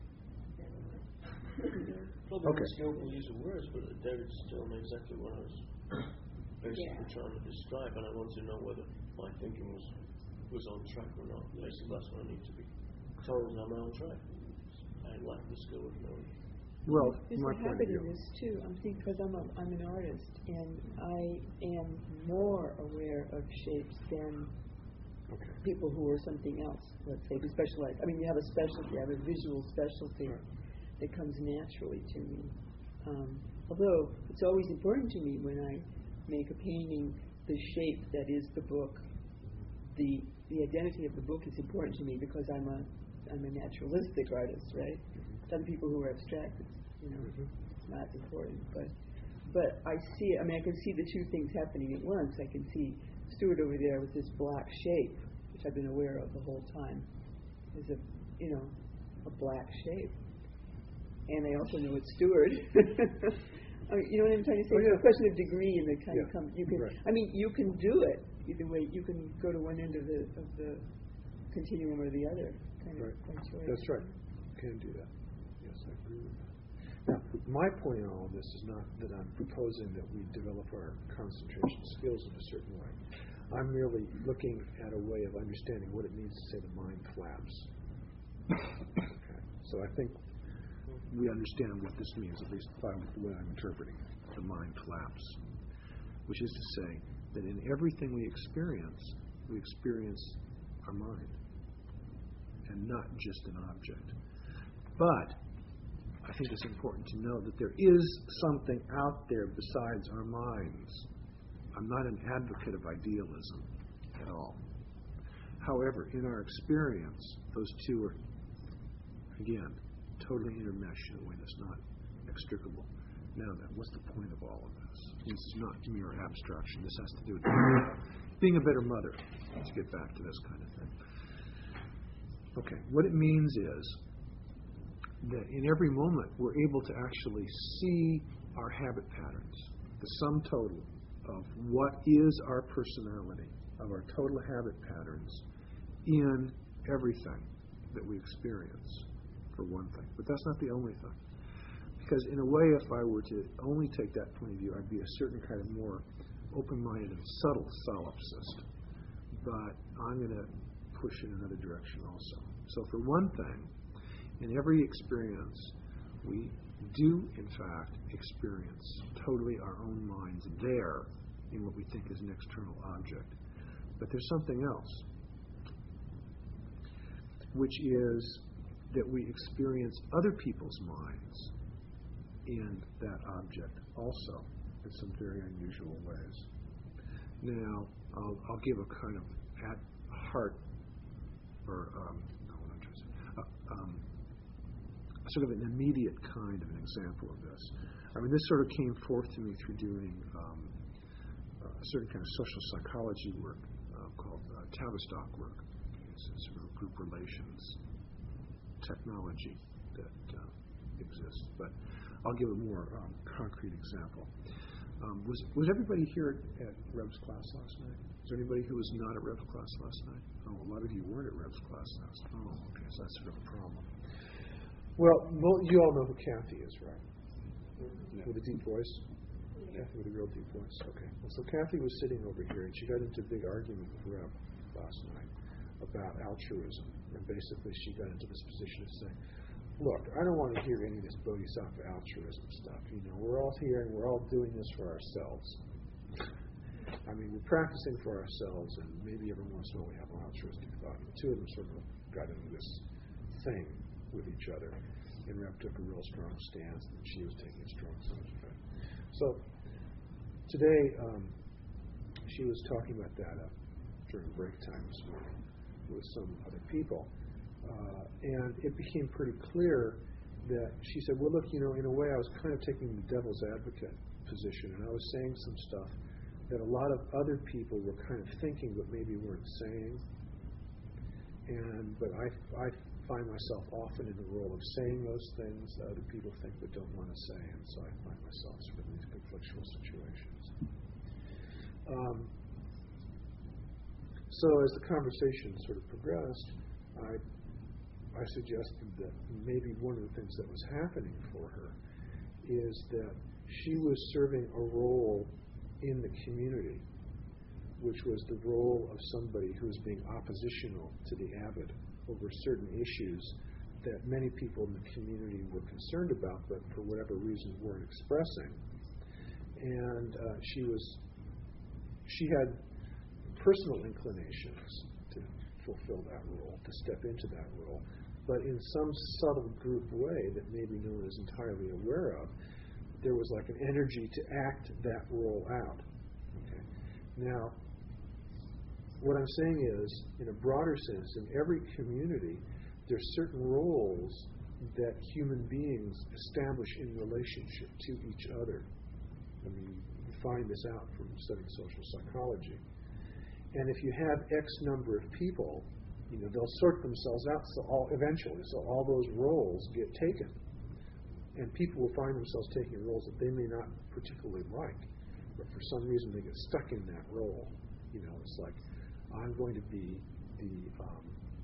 Probably Okay. a skillful use of words, but David's telling me exactly what I was basically Yeah. trying to describe, and I want to know whether my thinking was was on track or not. Basically, that's what I need to be told. Am I on track? I lack the skill of knowing. Well, There's my a point of habit in view. this too. I'm thinking because I'm a, I'm an artist and I am more aware of shapes than Okay. people who are something else. Let's say who specialize. I mean, you have a specialty. I have a visual specialty Right. that comes naturally to me. Um, although it's always important to me when I make a painting, the shape that is the book, the the identity of the book is important to me because I'm a I'm a naturalistic artist, right? Mm-hmm. Other people who are abstract, it's, you know, Mhm. it's not important. But but I see it. I mean, I can see the two things happening at once. I can see Stuart over there with this black shape, which I've been aware of the whole time, is a you know a black shape. And I also know it's Stuart. I mean, you know what I'm trying to say? Oh, yeah. It's a question of degree, and it kind Yeah. of comes. You can. Right. I mean, you can do it either way. You can go to one end of the of the continuum or the other. Kind of Right. by choice. That's right. Can do that. Yes, I agree with that. Now, my point in all of this is not that I'm proposing that we develop our concentration skills in a certain way. I'm merely looking at a way of understanding what it means to say the mind flaps. Okay. So I think we understand what this means, at least by the way I'm interpreting it. The mind flaps. Which is to say that in everything we experience, we experience our mind. And not just an object. But I think it's important to know that there is something out there besides our minds. I'm not an advocate of idealism at all. However, in our experience, those two are, again, totally intermeshed in a way that's not extricable. Now then, what's the point of all of this? This is not mere abstraction. This has to do with being a better mother. Let's get back to this kind of thing. Okay, what it means is that in every moment we're able to actually see our habit patterns, the sum total of what is our personality, of our total habit patterns in everything that we experience, for one thing. But that's not the only thing. Because in a way, if I were to only take that point of view, I'd be a certain kind of more open-minded and subtle solipsist. But I'm going to push in another direction also. So for one thing, in every experience, we do, in fact, experience totally our own minds there in what we think is an external object. But there's something else, which is that we experience other people's minds in that object also in some very unusual ways. Now, I'll, I'll give a kind of at heart, or um, no, what I'm trying to say, uh, um, sort of an immediate kind of an example of this. I mean, this sort of came forth to me through doing um, a certain kind of social psychology work uh, called uh, Tavistock work. It's a sort of group relations technology that uh, exists. But I'll give a more um, concrete example. Um, was was everybody here at, at Reb's class last night? Is there anybody who was not at Reb's class last night? Oh, a lot of you weren't at Reb's class last night. Oh, okay, so that's sort of a problem. Well, you all know who Kathy is, right? With a deep voice? Kathy with a real deep voice. Okay. Well, so Kathy was sitting over here, and she got into a big argument with Reb last night about altruism. And basically, she got into this position of saying, look, I don't want to hear any of this bodhisattva altruism stuff. You know, we're all here, and we're all doing this for ourselves. I mean, we're practicing for ourselves, and maybe every once in a while we have an altruistic thought. The two of them sort of got into this thing with each other. And Reb took a real strong stance, and she was taking a strong stance. So today, um, she was talking about that uh, during break time this morning with some other people. Uh, and it became pretty clear that she said, well, look, you know, in a way I was kind of taking the devil's advocate position, and I was saying some stuff that a lot of other people were kind of thinking but maybe weren't saying. And but I, I find myself often in the role of saying those things that other people think but don't want to say, and so I find myself sort of in these conflictual situations. Um, so as the conversation sort of progressed, I I suggested that maybe one of the things that was happening for her is that she was serving a role in the community, which was the role of somebody who was being oppositional to the abbot over certain issues that many people in the community were concerned about, but for whatever reason weren't expressing. And uh, she was, she had personal inclinations to fulfill that role, to step into that role, but in some subtle group way that maybe no one is entirely aware of, there was like an energy to act that role out. Okay. Now, what I'm saying is, in a broader sense, in every community, there are certain roles that human beings establish in relationship to each other. I mean, you find this out from studying social psychology. And if you have X number of people, you know, they'll sort themselves out so all, eventually, so all those roles get taken. And people will find themselves taking roles that they may not particularly like, but for some reason they get stuck in that role. You know, it's like, I'm going to be the um,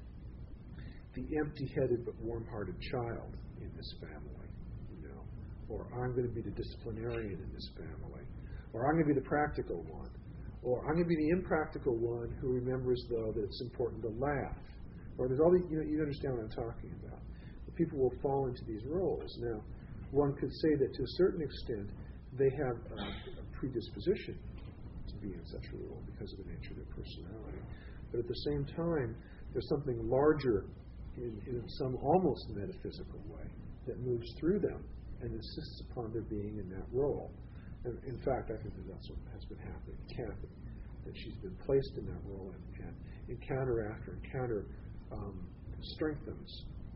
the empty-headed but warm-hearted child in this family, you know, or I'm going to be the disciplinarian in this family, or I'm going to be the practical one, or I'm going to be the impractical one who remembers, though, that it's important to laugh, or there's all these, you know, you understand what I'm talking about. The people will fall into these roles. Now, one could say that to a certain extent they have a, a predisposition to be in such a role because of the nature of their personality. But at the same time, there's something larger in, in some almost metaphysical way that moves through them and insists upon their being in that role. And in fact, I think that that's what has been happening to Kathy, that she's been placed in that role, and, and encounter after encounter um, strengthens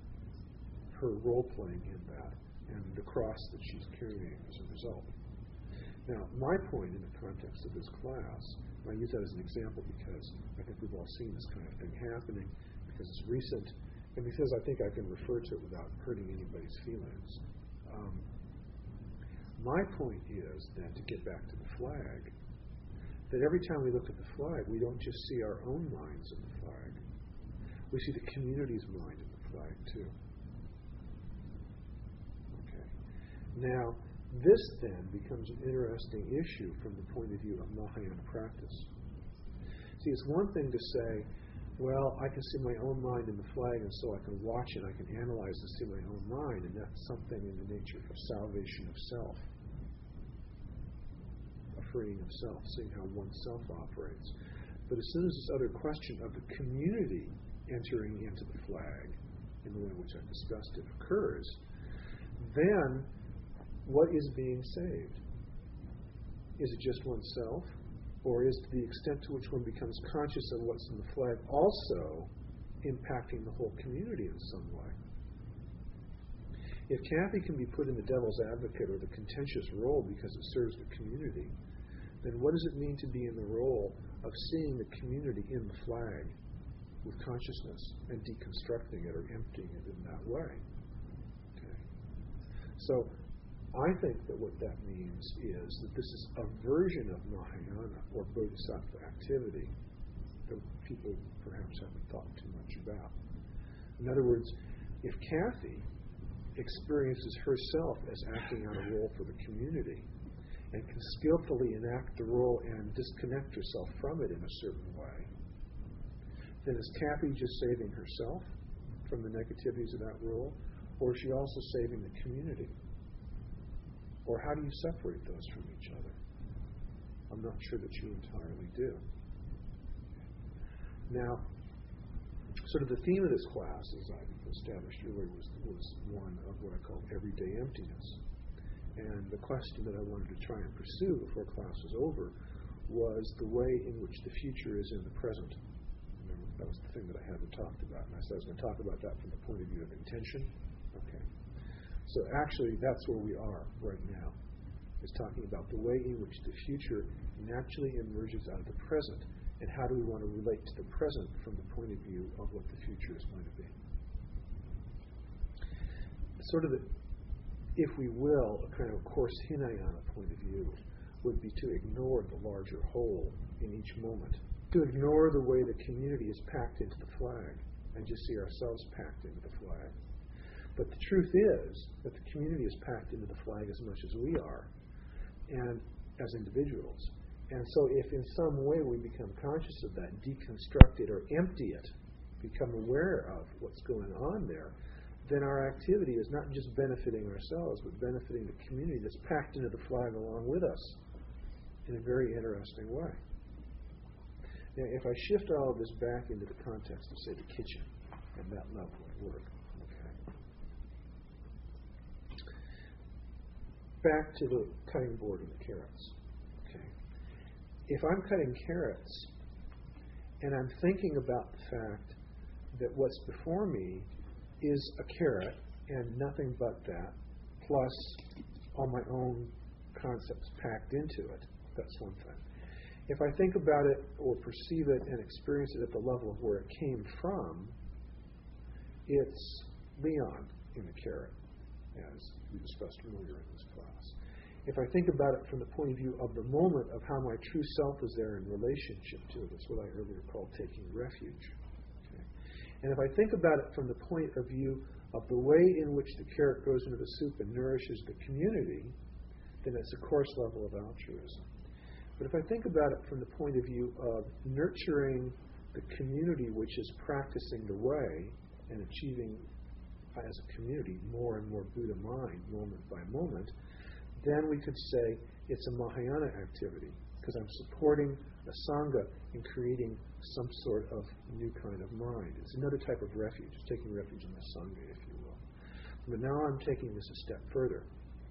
her role-playing in that and the cross that she's carrying as a result. Now, my point in the context of this class, and I use that as an example because I think we've all seen this kind of thing happening, because it's recent, and because I think I can refer to it without hurting anybody's feelings. Um, my point is that, to get back to the flag, that every time we look at the flag, we don't just see our own minds in the flag. We see the community's mind in the flag, too. Okay. Now, this then becomes an interesting issue from the point of view of Mahayana practice. See, it's one thing to say, well, I can see my own mind in the flag, and so I can watch it, I can analyze to see my own mind, and that's something in the nature of salvation of self, a freeing of self, seeing how oneself operates. But as soon as this other question of the community entering into the flag, in the way in which I discussed it, occurs, then what is being saved? Is it just oneself? Or is the extent to which one becomes conscious of what's in the flag also impacting the whole community in some way? If Kathy can be put in the devil's advocate or the contentious role because it serves the community, then what does it mean to be in the role of seeing the community in the flag with consciousness and deconstructing it or emptying it in that way? Okay. So, I think that what that means is that this is a version of Mahayana or Bodhisattva activity that people perhaps haven't thought too much about. In other words, if Kathy experiences herself as acting out a role for the community and can skillfully enact the role and disconnect herself from it in a certain way, then is Kathy just saving herself from the negativities of that role, or is she also saving the community? Or how do you separate those from each other? I'm not sure that you entirely do. Now, sort of the theme of this class, as I established earlier, was, was one of what I call everyday emptiness. And the question that I wanted to try and pursue before class was over was the way in which the future is in the present. Remember, that was the thing that I hadn't talked about. And I said I was going to talk about that from the point of view of intention. Okay. So actually, that's where we are right now, is talking about the way in which the future naturally emerges out of the present, and how do we want to relate to the present from the point of view of what the future is going to be. Sort of, the, if we will, a kind of course Hinayana point of view would be to ignore the larger whole in each moment, to ignore the way the community is packed into the flag, and just see ourselves packed into the flag. But the truth is that the community is packed into the flag as much as we are, and as individuals. And so if in some way we become conscious of that, deconstruct it or empty it, become aware of what's going on there, then our activity is not just benefiting ourselves, but benefiting the community that's packed into the flag along with us in a very interesting way. Now, if I shift all of this back into the context of, say, the kitchen and that level of work, okay. Back to the cutting board and the carrots. If I'm cutting carrots and I'm thinking about the fact that what's before me is a carrot and nothing but that, plus all my own concepts packed into it, that's one thing. If I think about it or perceive it and experience it at the level of where it came from, it's Leon in the carrot, as we discussed earlier in this class. If I think about it from the point of view of the moment of how my true self is there in relationship to it, it's what I earlier called taking refuge. Okay. And if I think about it from the point of view of the way in which the carrot goes into the soup and nourishes the community, then it's a coarse level of altruism. But if I think about it from the point of view of nurturing the community which is practicing the way and achieving as a community more and more Buddha mind moment by moment, then we could say it's a Mahayana activity, because I'm supporting a Sangha in creating some sort of new kind of mind. It's another type of refuge. It's taking refuge in the Sangha, if you will. But now I'm taking this a step further.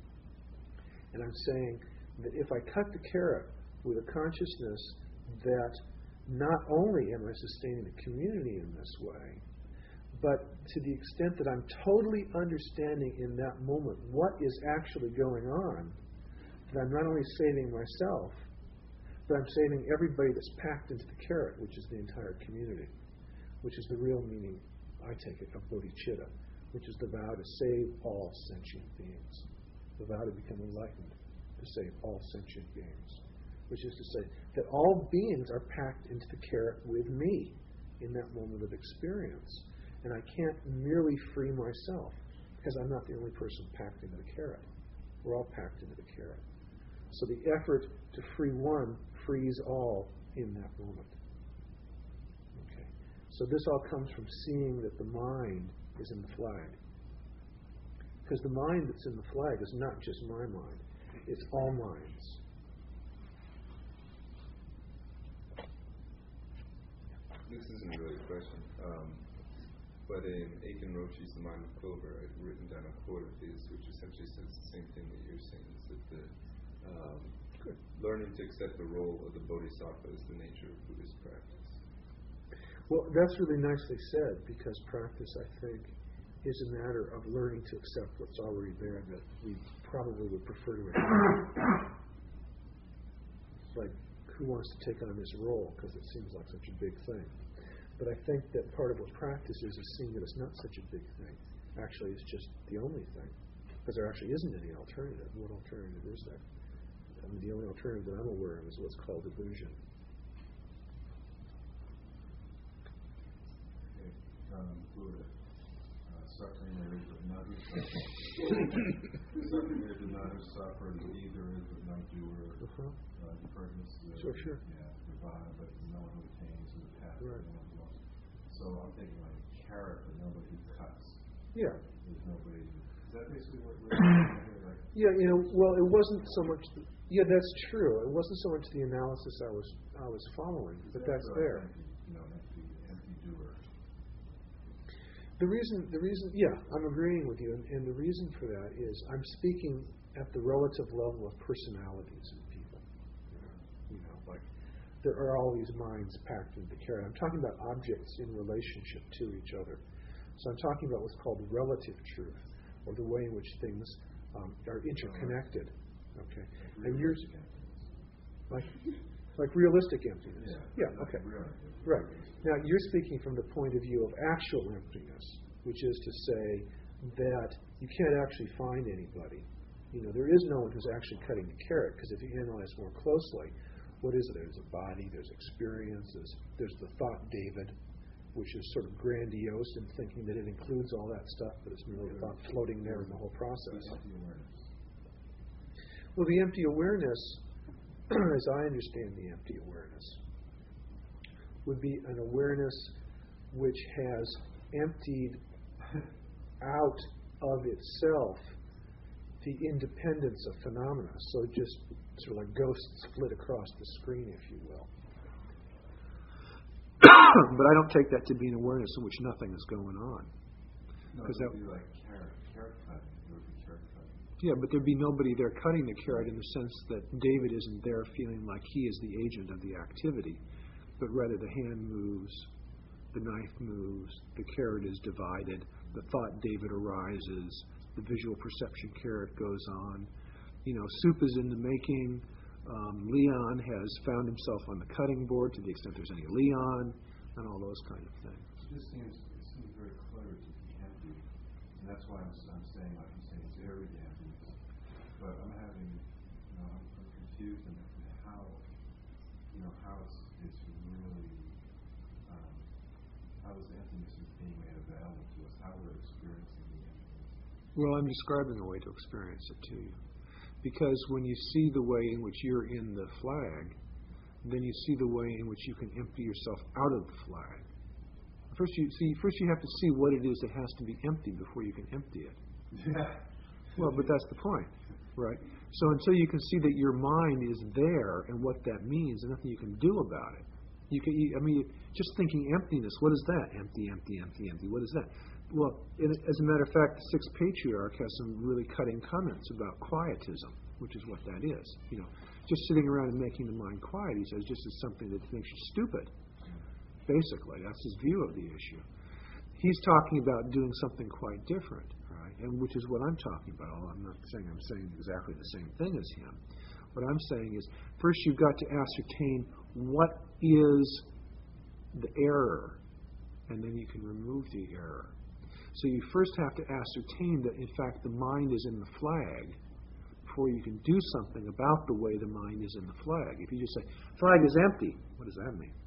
And I'm saying that if I cut the carrot with a consciousness that not only am I sustaining the community in this way, but to the extent that I'm totally understanding in that moment what is actually going on, that I'm not only saving myself, but I'm saving everybody that's packed into the carrot, which is the entire community, which is the real meaning, I take it, of bodhicitta, which is the vow to save all sentient beings, the vow to become enlightened, to save all sentient beings, which is to say that all beings are packed into the carrot with me in that moment of experience. And I can't merely free myself, because I'm not the only person packed into the carrot. We're all packed into the carrot. So the effort to free one frees all in that moment. Okay. So this all comes from seeing that the mind is in the flag. Because the mind that's in the flag is not just my mind. It's all minds. This isn't really a question. Um, But in Aiken Roshi's The Mind of Clover, I've written down a quote of his, which essentially says the same thing that you're saying, is that the um, learning to accept the role of the bodhisattva is the nature of Buddhist practice. Well, that's really nicely said, because practice, I think, is a matter of learning to accept what's already there that we probably would prefer to accept. Like, who wants to take on this role, because it seems like such a big thing. But I think that part of what practice is, is seeing that it's not such a big thing. Actually, it's just the only thing. Because there actually isn't any alternative. What alternative is there? I mean, the only alternative that I'm aware of is what's called illusion. Okay. Um, Buddha, uh, suffering there is but none who suffer. Suffering there is but none who suffer. The deed there is but no doer. Uh-huh. Uh, the purpose there Sure, is, sure. yeah, divine, but no one who attains, and the path Right. that no one walks. So I'm thinking like carrot, but nobody who cuts. Yeah. There's nobody. Is that basically what we're doing here? Like, Yeah, you know, well, it wasn't so much. The, yeah, that's true. It wasn't so much the analysis I was I was following, but that's so there. Empty, you know, empty, empty doer. The reason, the reason, yeah, I'm agreeing with you, and, and the reason for that is I'm speaking at the relative level of personalities in people. You know, like there are all these minds packed into the carrot. I'm talking about objects in relationship to each other. So I'm talking about what's called relative truth, or the way in which things um, are interconnected. Okay, and yours, like like realistic emptiness. Yeah, Yeah. Okay. Really. Right. Now, you're speaking from the point of view of actual emptiness, which is to say that you can't actually find anybody. You know, there is no one who's actually cutting the carrot, because if you analyze more closely, what is it? There's a body, there's experiences, there's the thought David, which is sort of grandiose in thinking that it includes all that stuff, but it's merely a thought floating there in the whole process. The empty awareness. Well, the empty awareness, as I understand the empty awareness, would be an awareness which has emptied out of itself the independence of phenomena. So just sort of like ghosts flit across the screen, if you will. But I don't take that to be an awareness in which nothing is going on. No, it Because would that- be like carrot, carrot cutting. It would be carrot cutting. Yeah, but there'd be nobody there cutting the carrot in the sense that David isn't there feeling like he is the agent of the activity, but rather the hand moves, the knife moves, the carrot is divided, the thought David arises, the visual perception carrot goes on. You know, soup is in the making. Um, Leon has found himself on the cutting board to the extent there's any Leon, and all those kind of things. It just seems, it seems very clever to be empty, and that's why I'm, I'm saying, like I'm saying, it's very empty. But I'm having, you know, I'm, I'm confused in how, you know, how it's, it's really, um, how this emptiness is being made available to us, how we're experiencing the emptiness. Well, I'm describing a way to experience it to you. Because when you see the way in which you're in the flag, then you see the way in which you can empty yourself out of the flag. First you see first you have to see what it is that has to be emptied before you can empty it. Yeah. Well, but that's the point, right? So until you can see that your mind is there and what that means, and nothing you can do about it. You can, you, I mean, just thinking emptiness. What is that? Empty, empty, empty, empty. What is that? Well, it, as a matter of fact, the Sixth Patriarch has some really cutting comments about quietism, which is what that is. You know, just sitting around and making the mind quiet, he says, just is something that makes you stupid. Basically, that's his view of the issue. He's talking about doing something quite different, right? And which is what I'm talking about. Although I'm not saying I'm saying exactly the same thing as him. What I'm saying is, first you've got to ascertain what is the error, and then you can remove the error. So you first have to ascertain that, in fact, the mind is in the flag before you can do something about the way the mind is in the flag. If you just say, flag is empty, what does that mean?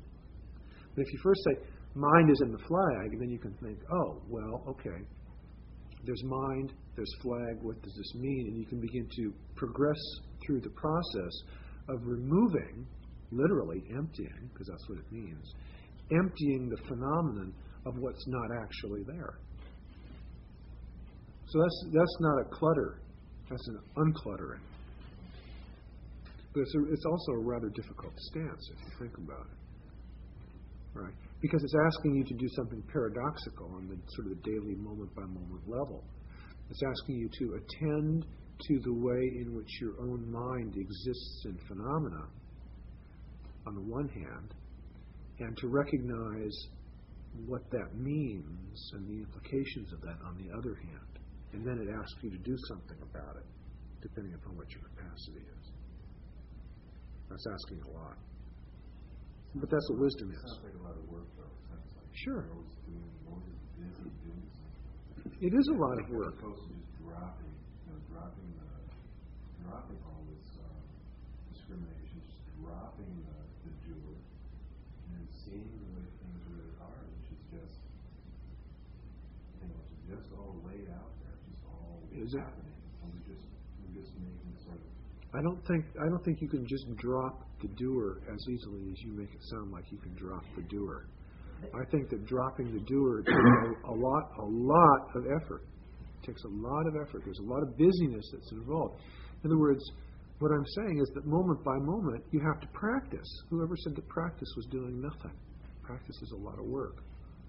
But if you first say, mind is in the flag, then you can think, oh, well, okay, there's mind, there's flag, what does this mean? And you can begin to progress through the process of removing, literally emptying, because that's what it means, emptying the phenomenon of what's not actually there. So that's that's not a clutter, that's an uncluttering. But it's, a, it's also a rather difficult stance if you think about it. Right? Because it's asking you to do something paradoxical on the sort of the daily moment-by-moment level. It's asking you to attend to the way in which your own mind exists in phenomena, on the one hand, and to recognize what that means and the implications of that on the other hand. And then it asks you to do something about it, depending upon what your capacity is. That's asking a lot. But that's what wisdom It is. sounds like a lot of work, though. It sounds like Sure. you're always doing, you're always busy doing something. It is a lot of As work. opposed to just dropping, you know, dropping the, dropping all this um, discrimination, just dropping the, the doer, and seeing the way things really are, which is just, you know, which is just all laid out there, just all Is it? happening, and we just we just making sort of. I don't think I don't think you can just drop the doer as easily as you make it sound like you can drop the doer. I think that dropping the doer takes a, a lot a lot of effort. It takes a lot of effort. There's a lot of busyness that's involved. In other words, what I'm saying is that moment by moment you have to practice. Whoever said that practice was doing nothing? Practice is a lot of work.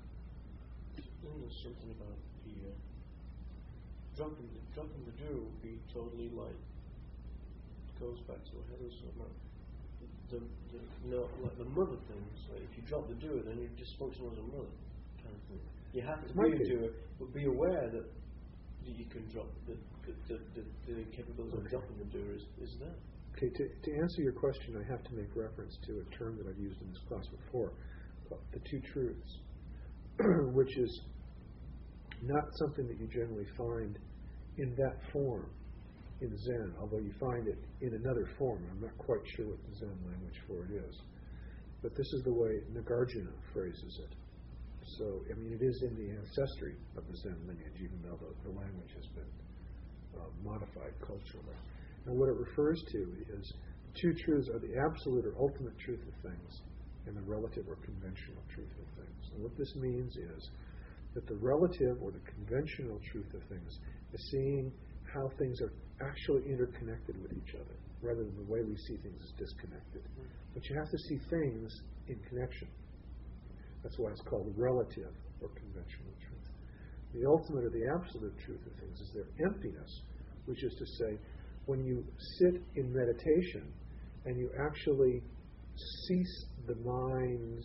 Then there's something about the uh, dropping the dropping the doer would be totally like goes back to what Heather said about the, the you know like the mother things. Like if you drop the doer, then you're dysfunctional as a mother kind of thing. You have to be a doer, but be aware that, that you can drop the the, the, the, the capability of dropping the doer is, is there. Okay, to, to answer your question, I have to make reference to a term that I've used in this class before, called the two truths, which is not something that you generally find in that form in Zen, although you find it in another form. I'm not quite sure what the Zen language for it is. But this is the way Nagarjuna phrases it. So, I mean, it is in the ancestry of the Zen lineage, even though the, the language has been uh, modified culturally. And what it refers to is two truths are the absolute or ultimate truth of things and the relative or conventional truth of things. And what this means is that the relative or the conventional truth of things is seeing how things are actually interconnected with each other, rather than the way we see things as disconnected. But you have to see things in connection. That's why it's called relative or conventional truth. The ultimate or the absolute truth of things is their emptiness, which is to say, when you sit in meditation and you actually cease the mind's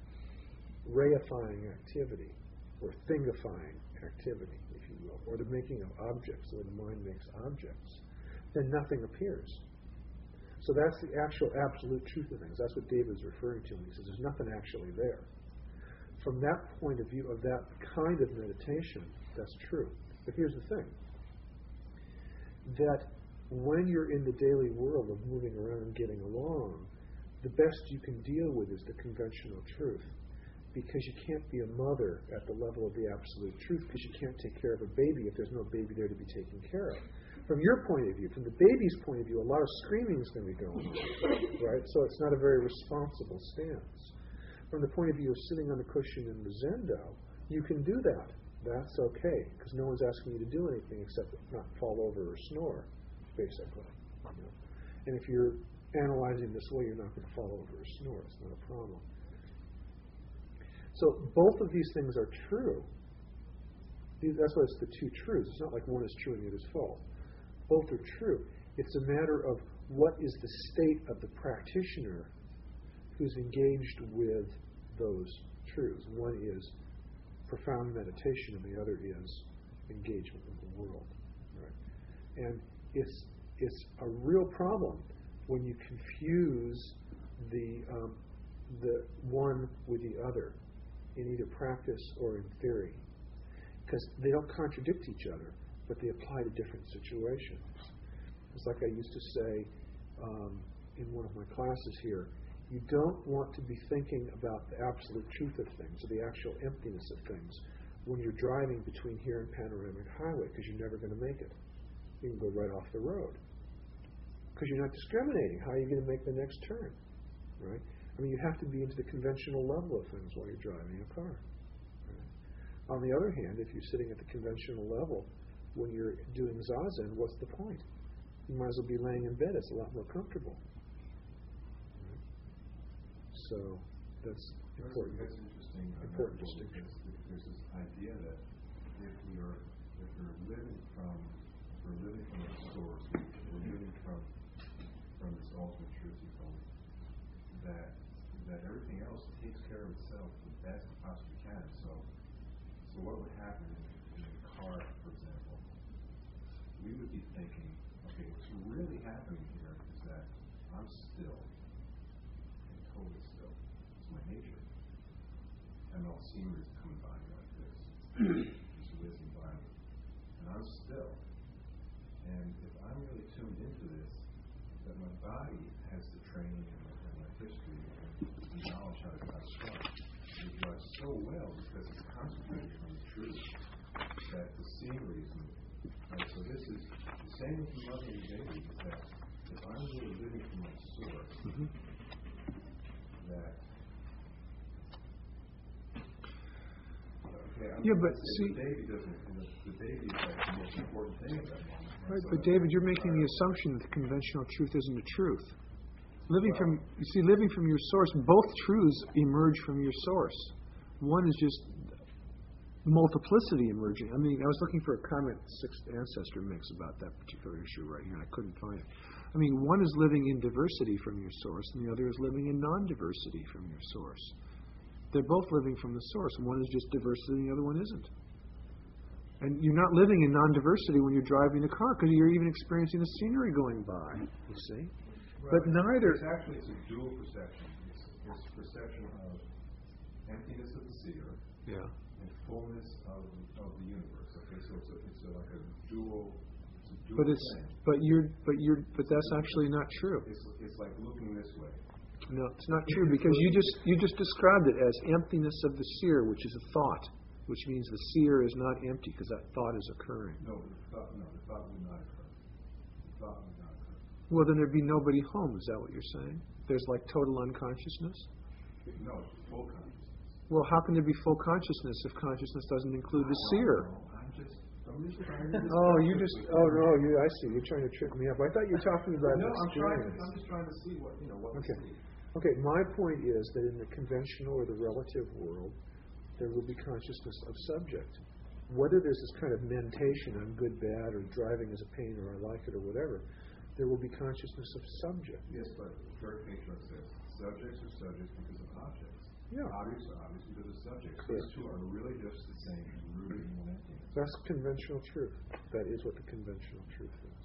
reifying activity, or thingifying activity, if you will, or the making of objects, where the mind makes objects, then nothing appears. So that's the actual absolute truth of things. That's what David's referring to when he says there's nothing actually there. From that point of view of that kind of meditation, that's true. But here's the thing, that when you're in the daily world of moving around and getting along, the best you can deal with is the conventional truth. Because you can't be a mother at the level of the absolute truth, because you can't take care of a baby if there's no baby there to be taken care of. From your point of view, from the baby's point of view, a lot of screaming is going to be going on, right? So it's not a very responsible stance. From the point of view of sitting on a cushion in the Zendo, you can do that. That's okay, because no one's asking you to do anything except not fall over or snore, basically. You know? And if you're analyzing this way, you're not going to fall over or snore. It's not a problem. So both of these things are true. That's why it's the two truths. It's not like one is true and the other is false. Both are true. It's a matter of what is the state of the practitioner who's engaged with those truths. One is profound meditation and the other is engagement with the world. Right? And it's it's a real problem when you confuse the um, the one with the other in either practice or in theory, because they don't contradict each other, but they apply to different situations. It's like I used to say um, in one of my classes here, you don't want to be thinking about the absolute truth of things or the actual emptiness of things when you're driving between here and Panoramic Highway, because you're never going to make it. You can go right off the road because you're not discriminating. How are you going to make the next turn, right? I mean, you have to be into the conventional level of things while you're driving a car. Right? On the other hand, if you're sitting at the conventional level when you're doing Zazen, what's the point? You might as well be laying in bed. It's a lot more comfortable. Right? So that's important. That's interesting. Important distinction. There's this idea that if we are if we're living from if we're living from a source, we're living from from this ultimate truth, you call it, that that everything else takes care of itself the best it possibly can. So, so what would happen in, in a car, for example? We would be thinking, okay, what's really happening here is that I'm still, I'm totally still. It's my nature. And all scenery is coming by me like this, just whizzing by me, and I'm still. And if I'm really tuned into this, that my body has the training and the, and the history and the knowledge how to drive strong. It drives so well because it's concentrated on the truth that at the seeing reason. Right? So this is the same with the mother and baby, is that if I'm really living from my source, Mm-hmm. that okay, I'm Yeah, not but saying see- the baby doesn't. You know, the baby is like the most important thing at that moment. Right, So but David, you're making the assumption that the conventional truth isn't a truth. Living from, you see, living from your source, both truths emerge from your source. One is just multiplicity emerging. I mean, I was looking for a comment Sixth Ancestor makes about that particular issue right here, and I couldn't find it. I mean, one is living in diversity from your source, and the other is living in non-diversity from your source. They're both living from the source. One is just diversity, and the other one isn't. And you're not living in non-diversity when you're driving a car, because you're even experiencing the scenery going by, you see. Well, But neither... It's actually it's a dual perception. It's, it's perception of emptiness of the seer Yeah. and fullness of, of the universe. Okay, so it's, a, it's a, like a dual, it's a dual But it's thing. but you're but you're but that's actually not true. It's, it's like looking this way. No, it's not true because you just you just described it as emptiness of the seer, which is a thought, which means the seer is not empty because that thought is occurring. No, the thought, no, the thought would not occur. The thought would not occur. Well, then there'd be nobody home. Is that what you're saying? There's like total unconsciousness. No, it's full consciousness. Well, how can there be full consciousness if consciousness doesn't include the seer? No, I'm just, I'm just trying to. Oh, you just, oh no, you, I see, you're trying to trip me up. I thought you were talking about No, I'm trying. To, experience. I'm just trying to see what you know. What Okay. to see. Okay, my point is that in the conventional or the relative world, there will be consciousness of subject. Whether there's this kind of mentation on good, bad, or driving as a pain, or I like it, or whatever, there will be consciousness of subject. Yes, but Kurt Patriarch says subjects are subjects because of objects. Yeah. Objects are objects because of subjects. Correct. These two are really just the same, rooted in one emptiness. That's conventional truth. That is what the conventional truth is.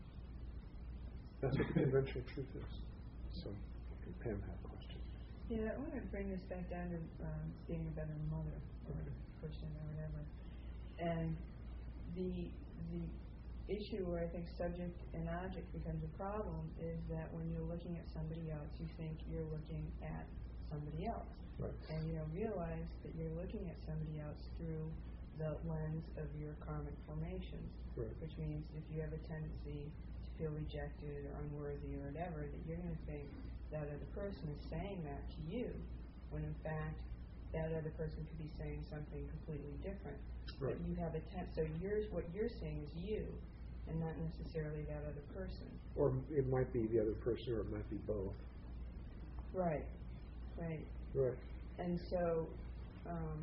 That's what the conventional truth is. So, okay, Pam had a question. Yeah, I want to bring this back down to um, being a better mother or person or whatever. And the the issue where I think subject and object becomes a problem is that when you're looking at somebody else, you think you're looking at somebody else. Right. And you don't realize that you're looking at somebody else through the lens of your karmic formations. Right. Which means if you have a tendency to feel rejected or unworthy or whatever, that you're going to think that other person is saying that to you, when in fact that other person could be saying something completely different. Right. But you have a ten- so yours, what you're seeing is you, and not necessarily that other person. Or it might be the other person, or it might be both. Right. Right. Right. And so um,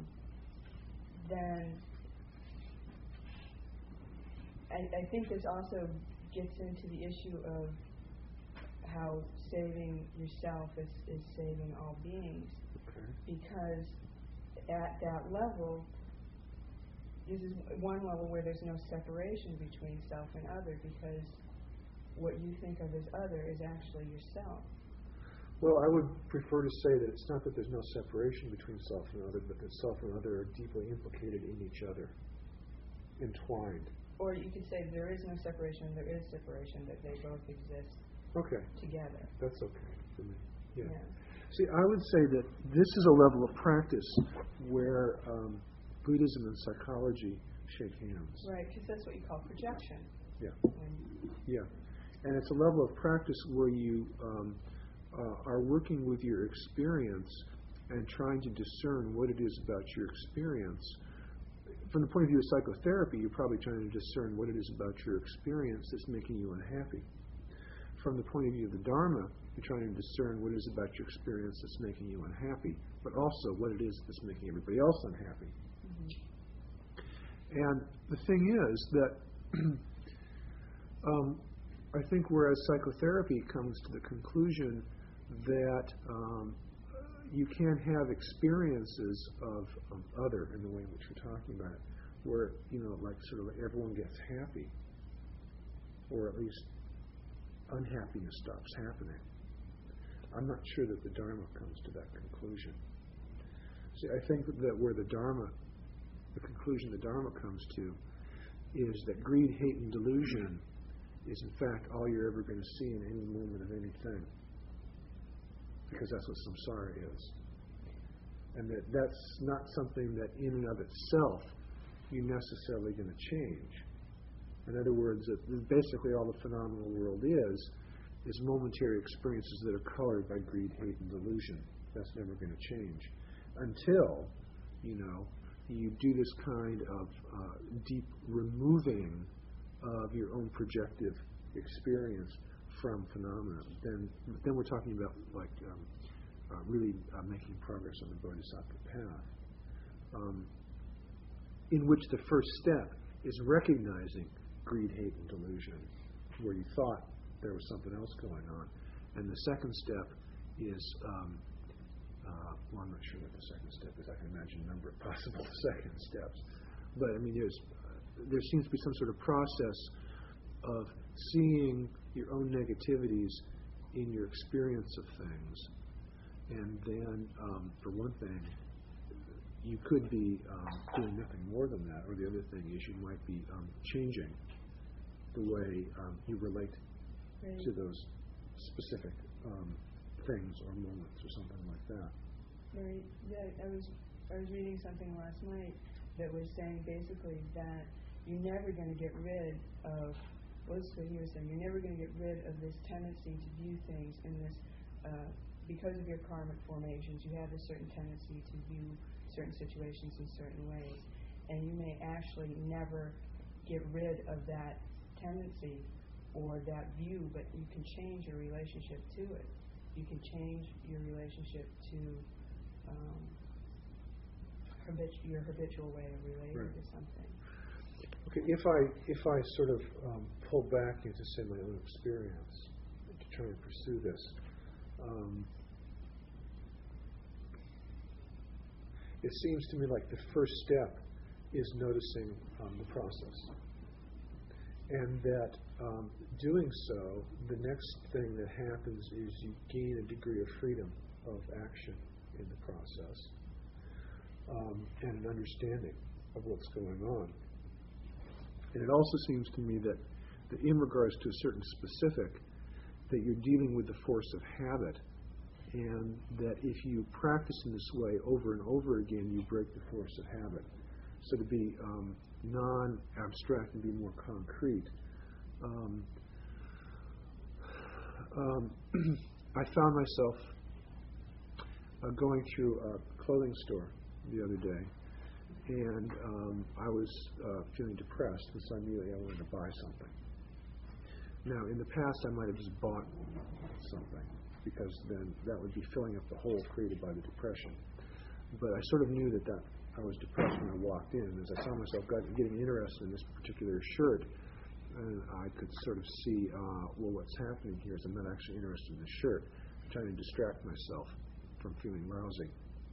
then I, I think this also gets into the issue of how saving yourself is, is saving all beings. Okay. Because at that level, this is one level where there's no separation between self and other, because what you think of as other is actually yourself. Well, I would prefer to say that it's not that there's no separation between self and other, but that self and other are deeply implicated in each other, entwined. Or you could say there is no separation, there is separation, that they both exist Okay, together. that's okay for me. Yeah. Yeah. See, I would say that this is a level of practice where um, Buddhism and psychology shake hands. Right, because that's what you call projection. Yeah. And Yeah. And it's a level of practice where you um, uh, are working with your experience and trying to discern what it is about your experience. From the point of view of psychotherapy, you're probably trying to discern what it is about your experience that's making you unhappy. From the point of view of the Dharma, you're trying to discern what it is about your experience that's making you unhappy, but also what it is that's making everybody else unhappy. mm-hmm. And the thing is that um, I think whereas psychotherapy comes to the conclusion that um, you can have experiences of, of other in the way in which we're talking about it, where, you know, like sort of everyone gets happy, or at least unhappiness stops happening. I'm not sure that the Dharma comes to that conclusion. See, I think that where the Dharma, the conclusion the Dharma comes to, is that greed, hate, and delusion is in fact all you're ever going to see in any moment of anything. Because that's what samsara is. And that that's not something that in and of itself you necessarily going to change. In other words, that basically all the phenomenal world is, is momentary experiences that are colored by greed, hate, and delusion. That's never going to change until, you know, you do this kind of uh, deep removing of your own projective experience from phenomena. Then, then we're talking about like um, uh, really uh, making progress on the Bodhisattva path, um, in which the first step is recognizing greed, hate, and delusion, where you thought there was something else going on. And the second step is, um, uh, well, I'm not sure what the second step is. I can imagine a number of possible second steps. But, I mean, there's, uh, there seems to be some sort of process of seeing your own negativities in your experience of things. And then, um, for one thing, you could be um, doing nothing more than that. Or the other thing is you might be um, changing the way um, you relate right. to those specific um, things or moments or something like that. Right. Yeah, I was I was reading something last night that was saying basically that you're never going to get rid of what he was saying. You're never going to get rid of this tendency to view things in this uh, because of your karmic formations. You have a certain tendency to view certain situations in certain ways, and you may actually never get rid of that tendency or that view, but you can change your relationship to it. You can change your relationship to um, habit- your habitual way of relating right. to something. Okay, if I if I sort of um, pull back into say my own experience to try and pursue this, um, it seems to me like the first step is noticing um, the process. And that um, doing so, the next thing that happens is you gain a degree of freedom of action in the process um, and an understanding of what's going on. And it also seems to me that, that in regards to a certain specific, that you're dealing with the force of habit, and that if you practice in this way over and over again, you break the force of habit. So to be um, non-abstract and be more concrete. Um, um, I found myself uh, going through a clothing store the other day, and um, I was uh, feeling depressed, and so immediately I wanted to buy something. Now, in the past, I might have just bought something, because then that would be filling up the hole created by the depression. But I sort of knew that, that I was depressed when I walked in. As I saw myself getting interested in this particular shirt, and I could sort of see, uh, well, what's happening here is I'm not actually interested in the shirt. I'm trying to distract myself from feeling lousy.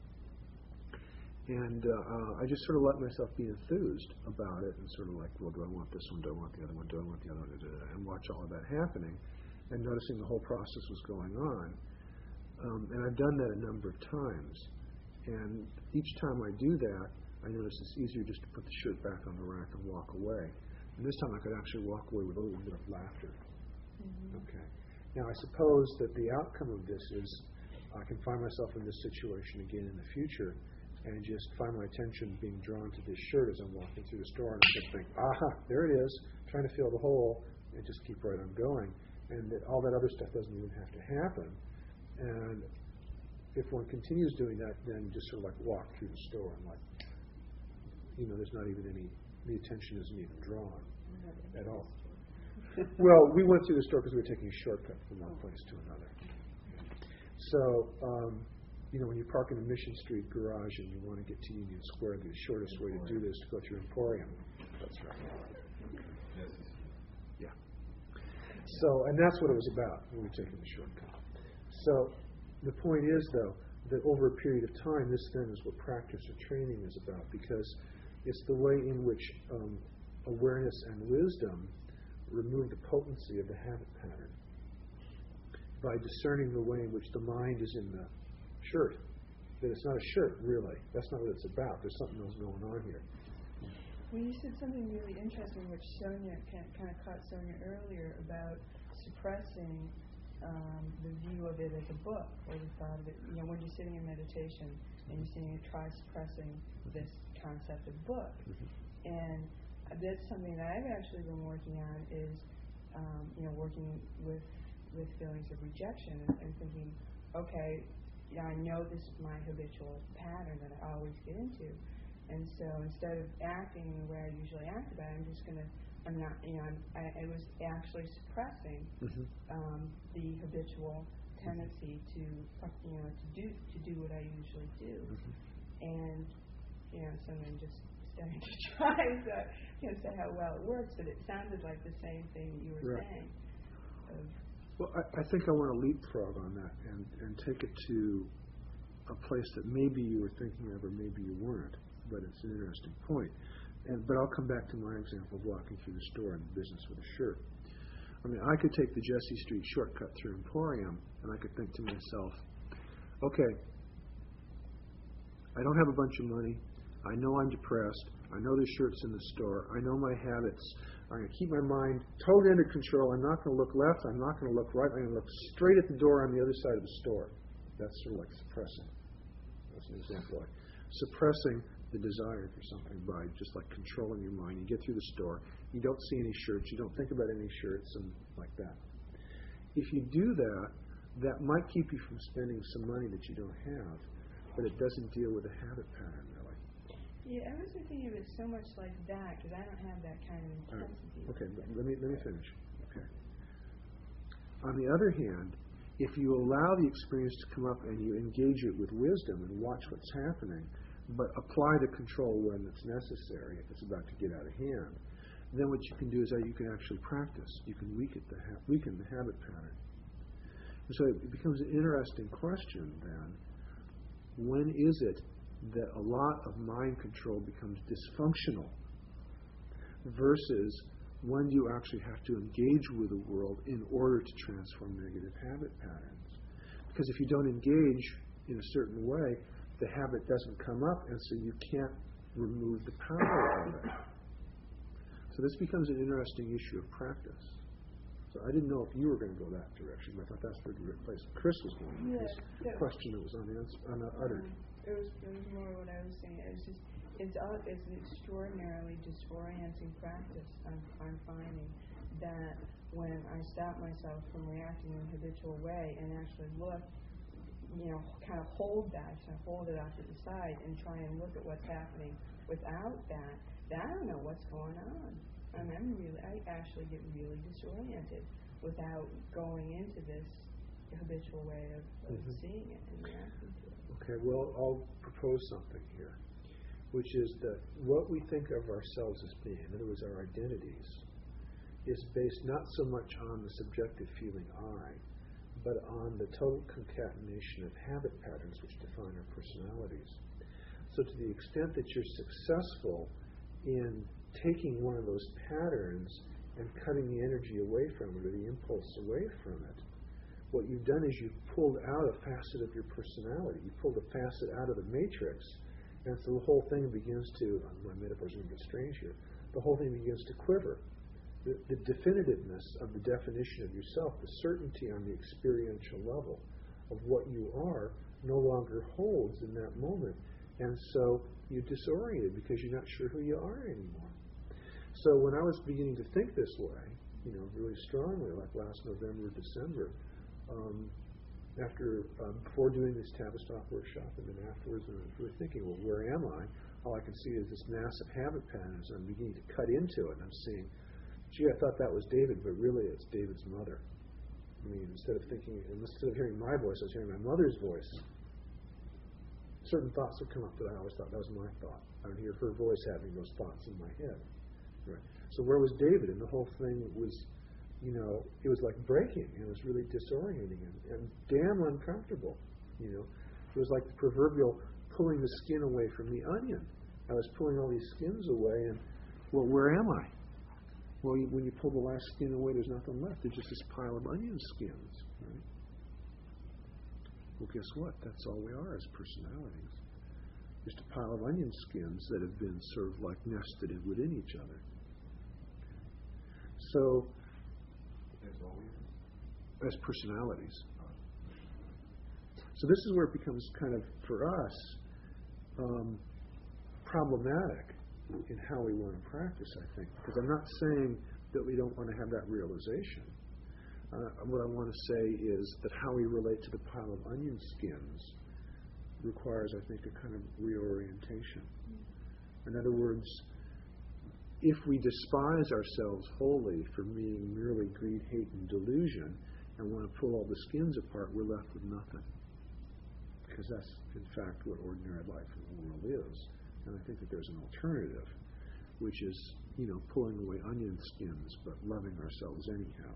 And uh, uh, I just sort of let myself be enthused about it and sort of like, well, do I want this one? Do I want the other one? Do I want the other one? And watch all of that happening and noticing the whole process was going on. Um, and I've done that a number of times. And each time I do that, I notice it's easier just to put the shirt back on the rack and walk away. And this time I could actually walk away with a little bit of laughter. Mm-hmm. Okay. Now I suppose that the outcome of this is I can find myself in this situation again in the future and just find my attention being drawn to this shirt as I'm walking through the store and I just think, aha, there it is, trying to fill the hole and just keep right on going. And that all that other stuff doesn't even have to happen. And if one continues doing that, then just sort of like walk through the store and like, you know, there's not even any, the attention isn't even drawn at all. Well, we went through the store because we were taking a shortcut from one place to another. So, um, you know, when you park in a Mission Street garage and you want to get to Union Square, the shortest way to do this is to go through Emporium. That's right. Yeah. So, and that's what it was about when we were taking the shortcut. So, the point is, though, that over a period of time, this then is what practice or training is about, because it's the way in which um, awareness and wisdom remove the potency of the habit pattern by discerning the way in which the mind is in the shirt. That it's not a shirt, really. That's not what it's about. There's something else going on here. Well, you said something really interesting, which Sonia kind of caught Sonia earlier about suppressing Um, the view of it as a book, or the thought of it, you know, when you're sitting in meditation and you're seeing it, try suppressing this concept of book. And that's something that I've actually been working on is, um, you know, working with with feelings of rejection and, and thinking, okay, yeah, I know this is my habitual pattern that I always get into, and so instead of acting the way I usually act about it, I'm just gonna, I'm not, you know, I'm, I, I was actually suppressing Mm-hmm. um, the habitual tendency to, you know, to do to do what I usually do, Mm-hmm. and you know, so I'm just starting to try to, you know, say how well it works, but it sounded like the same thing that you were Right. saying. Of, Well, I, I think I want to leapfrog on that and, and take it to a place that maybe you were thinking of or maybe you weren't, but it's an interesting point. And, but I'll come back to my example of walking through the store in business with a shirt. I mean, I could take the Jesse Street shortcut through Emporium, and I could think to myself, okay, I don't have a bunch of money. I know I'm depressed. I know there's shirts in the store. I know my habits. I'm going to keep my mind totally under control. I'm not going to look left. I'm not going to look right. I'm going to look straight at the door on the other side of the store. That's sort of like suppressing. That's an example. Like suppressing the desire for something by just like controlling your mind. You get through the store. You don't see any shirts. You don't think about any shirts and like that. If you do that, that might keep you from spending some money that you don't have, but it doesn't deal with a habit pattern, really. yeah, I wasn't thinking of it so much like that because I don't have that kind of All right. intensity. Okay, but let me let me finish. Okay. On the other hand, if you allow the experience to come up and you engage it with wisdom and watch what's happening, but apply the control when it's necessary, if it's about to get out of hand, then what you can do is that you can actually practice. You can weaken the ha- weaken the habit pattern. And so it becomes an interesting question then. When is it that a lot of mind control becomes dysfunctional versus when do you actually have to engage with the world in order to transform negative habit patterns? Because if you don't engage in a certain way, the habit doesn't come up, and so you can't remove the power of it. So this becomes an interesting issue of practice. So I didn't know if you were going to go that direction, but I thought that's the place Chris was going. Yeah, This yeah. question that was unanswered, unuttered. Um, it was it was more what I was saying. It was just it's all, it's an extraordinarily disorienting practice. I'm I'm finding that when I stop myself from reacting in a habitual way and actually look, you know, kind of hold that, kind of hold it off to the side and try and look at what's happening without that, then I don't know what's going on. I mean, I'm really, I actually get really disoriented without going into this habitual way of, of Mhm. seeing it and reacting to it. Okay, well, I'll propose something here, which is that what we think of ourselves as being, in other words, our identities, is based not so much on the subjective feeling I, but on the total concatenation of habit patterns which define our personalities. So to the extent that you're successful in taking one of those patterns and cutting the energy away from it or the impulse away from it, what you've done is you've pulled out a facet of your personality. You pulled a facet out of the matrix, and so the whole thing begins to, my metaphors are going to get strange here, the whole thing begins to quiver. The, the definitiveness of the definition of yourself, the certainty on the experiential level of what you are no longer holds in that moment. And so you're disoriented because you're not sure who you are anymore. So when I was beginning to think this way, you know, really strongly, like last November, December, um, after, um, before doing this Tavistock workshop and then afterwards, I was really thinking, well, where am I? All I can see is this massive habit pattern, and I'm beginning to cut into it, and I'm seeing, gee, I thought that was David, but really it's David's mother. I mean, instead of thinking, instead of hearing my voice, I was hearing my mother's voice. Certain thoughts would come up that I always thought that was my thought. I would hear her voice having those thoughts in my head. Right. So where was David? And the whole thing was, you know, it was like breaking. It was really disorienting and, and damn uncomfortable. You know, it was like the proverbial pulling the skin away from the onion. I was pulling all these skins away, and well, where am I? Well, you, when you pull the last skin away, there's nothing left. There's just this pile of onion skins. Right? Well, guess what? That's all we are as personalities. Just a pile of onion skins that have been sort of like nested within each other. So, as personalities. So this is where it becomes kind of, for us, um, problematic in how we want to practice, I think, because I'm not saying that we don't want to have that realization. Uh, what I want to say is that how we relate to the pile of onion skins requires, I think, a kind of reorientation. In other words, if we despise ourselves wholly for being merely greed, hate, and delusion, and want to pull all the skins apart, we're left with nothing. Because that's, in fact, what ordinary life in the world is. And I think that there's an alternative, which is, you know, pulling away onion skins, but loving ourselves anyhow.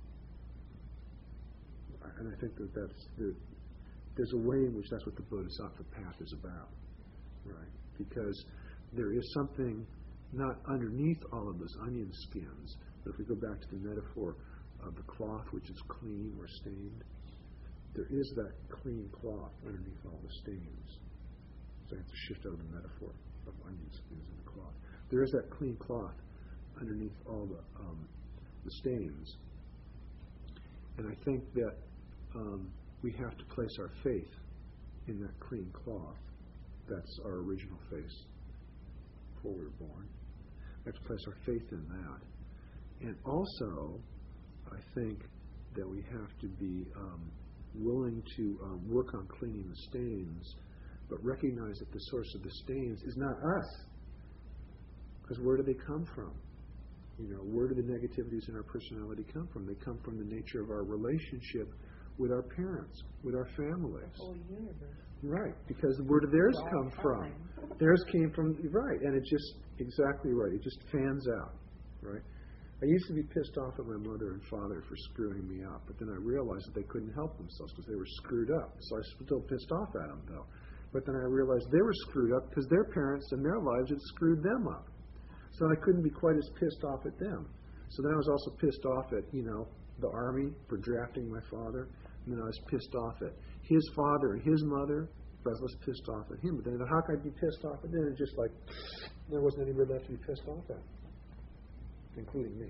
And I think that that's the, there's a way in which that's what the Bodhisattva path is about, right? Because there is something not underneath all of those onion skins, but if we go back to the metaphor of the cloth, which is clean or stained, there is that clean cloth underneath all the stains. So I have to shift out of the metaphor of onion skins and the cloth. There is that clean cloth underneath all the um, the stains. And I think that um, we have to place our faith in that clean cloth. That's our original face before we were born. We have to place our faith in that. And also, I think that we have to be um, willing to um, work on cleaning the stains, but recognize that the source of the stains is not us. Because where do they come from? You know, where do the negativities in our personality come from? They come from the nature of our relationship with our parents, with our families. The whole universe. Right, because where do theirs come from? Theirs came from, right, and it just, exactly right, it just fans out, right? I used to be pissed off at my mother and father for screwing me up, but then I realized that they couldn't help themselves because they were screwed up. So I was still pissed off at them, though. But then I realized they were screwed up because their parents and their lives had screwed them up. So I couldn't be quite as pissed off at them. So then I was also pissed off at, you know, the Army for drafting my father. And then I was pissed off at his father and his mother. But I was less pissed off at him. But then how could I be pissed off at them? It's just like there wasn't anybody left to be pissed off at, including me.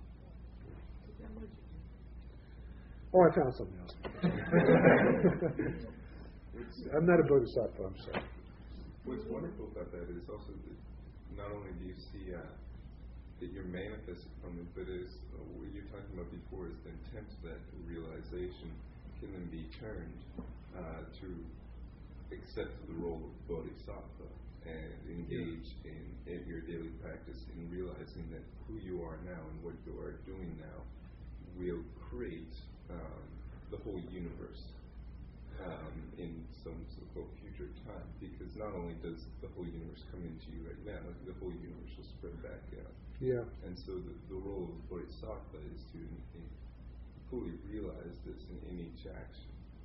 Oh, I found something else. I'm not a bodhisattva, I'm sorry. What's wonderful about that is also that not only do you see uh, that you're manifested from it, but is uh, what you're talking about before is the intent of that realization can then be turned uh, to accept the role of bodhisattva and engage yeah. in, in your daily practice in realizing that who you are now and what you are doing now will create um, the whole universe um, in some so-called future time, because not only does the whole universe come into you right now, the whole universe will spread back out. Yeah. And so the, the role of bodhisattva is to in, fully realize this in, in each action.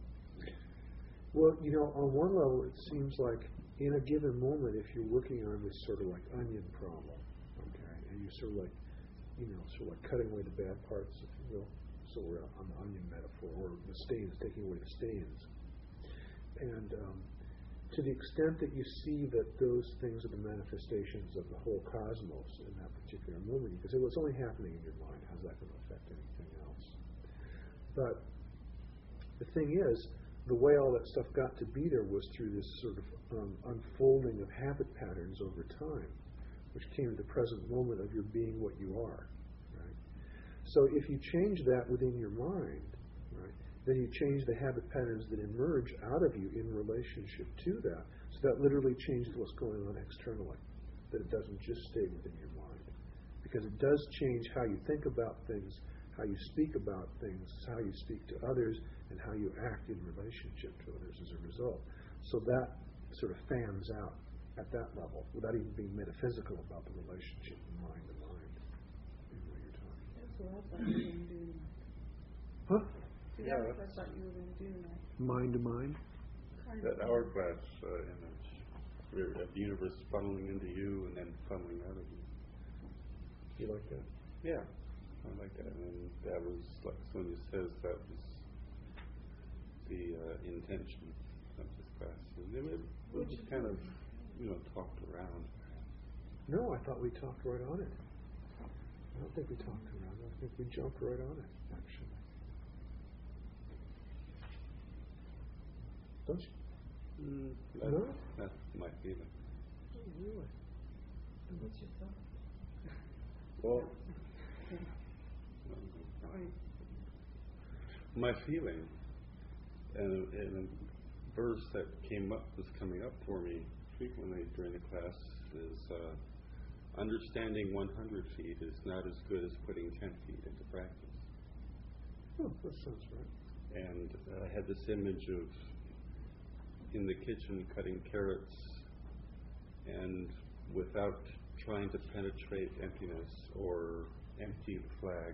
Well, you know, on one level, it seems like in a given moment, if you're working on this sort of like onion problem, okay, and you're sort of like, you know, sort of like cutting away the bad parts, if you will, so we're on the onion metaphor, or the stains, taking away the stains. And um, to the extent that you see that those things are the manifestations of the whole cosmos in that particular moment, you can say, well, it's only happening in your mind. How's that going to affect anything else? But the thing is, the way all that stuff got to be there was through this sort of um, unfolding of habit patterns over time, which came to the present moment of your being what you are. Right? So if you change that within your mind, right, then you change the habit patterns that emerge out of you in relationship to that. So that literally changes what's going on externally, that it doesn't just stay within your mind. Because it does change how you think about things, how you speak about things, how you speak to others, and how you act in relationship to others as a result. So that sort of fans out at that level, without even being metaphysical about the relationship of mind to mind. You know what you're talking about. That's what I thought you were going to do. Huh? See, Yeah, that's what I that's- thought you were going to do. Mind to mind? That hourglass uh, image, where the universe funneling into you and then funneling out of you. You like that? Yeah, I like that. And that was, like Sonia says, that was the uh, intention of this class. And it, it, we just kind of, you know, talked around. No, I thought we talked right on it. I don't think we talked around it. I think we jumped right on it, actually. Don't you? Mm, that, No? That's my feeling. Really? What's your thought? Well, Sorry. my feeling, and, and a verse that came up, was coming up for me frequently during the class, is uh, understanding one hundred feet is not as good as putting ten feet into practice. Oh, that sounds right. And uh, I had this image of in the kitchen cutting carrots, and without trying to penetrate emptiness or empty the flag,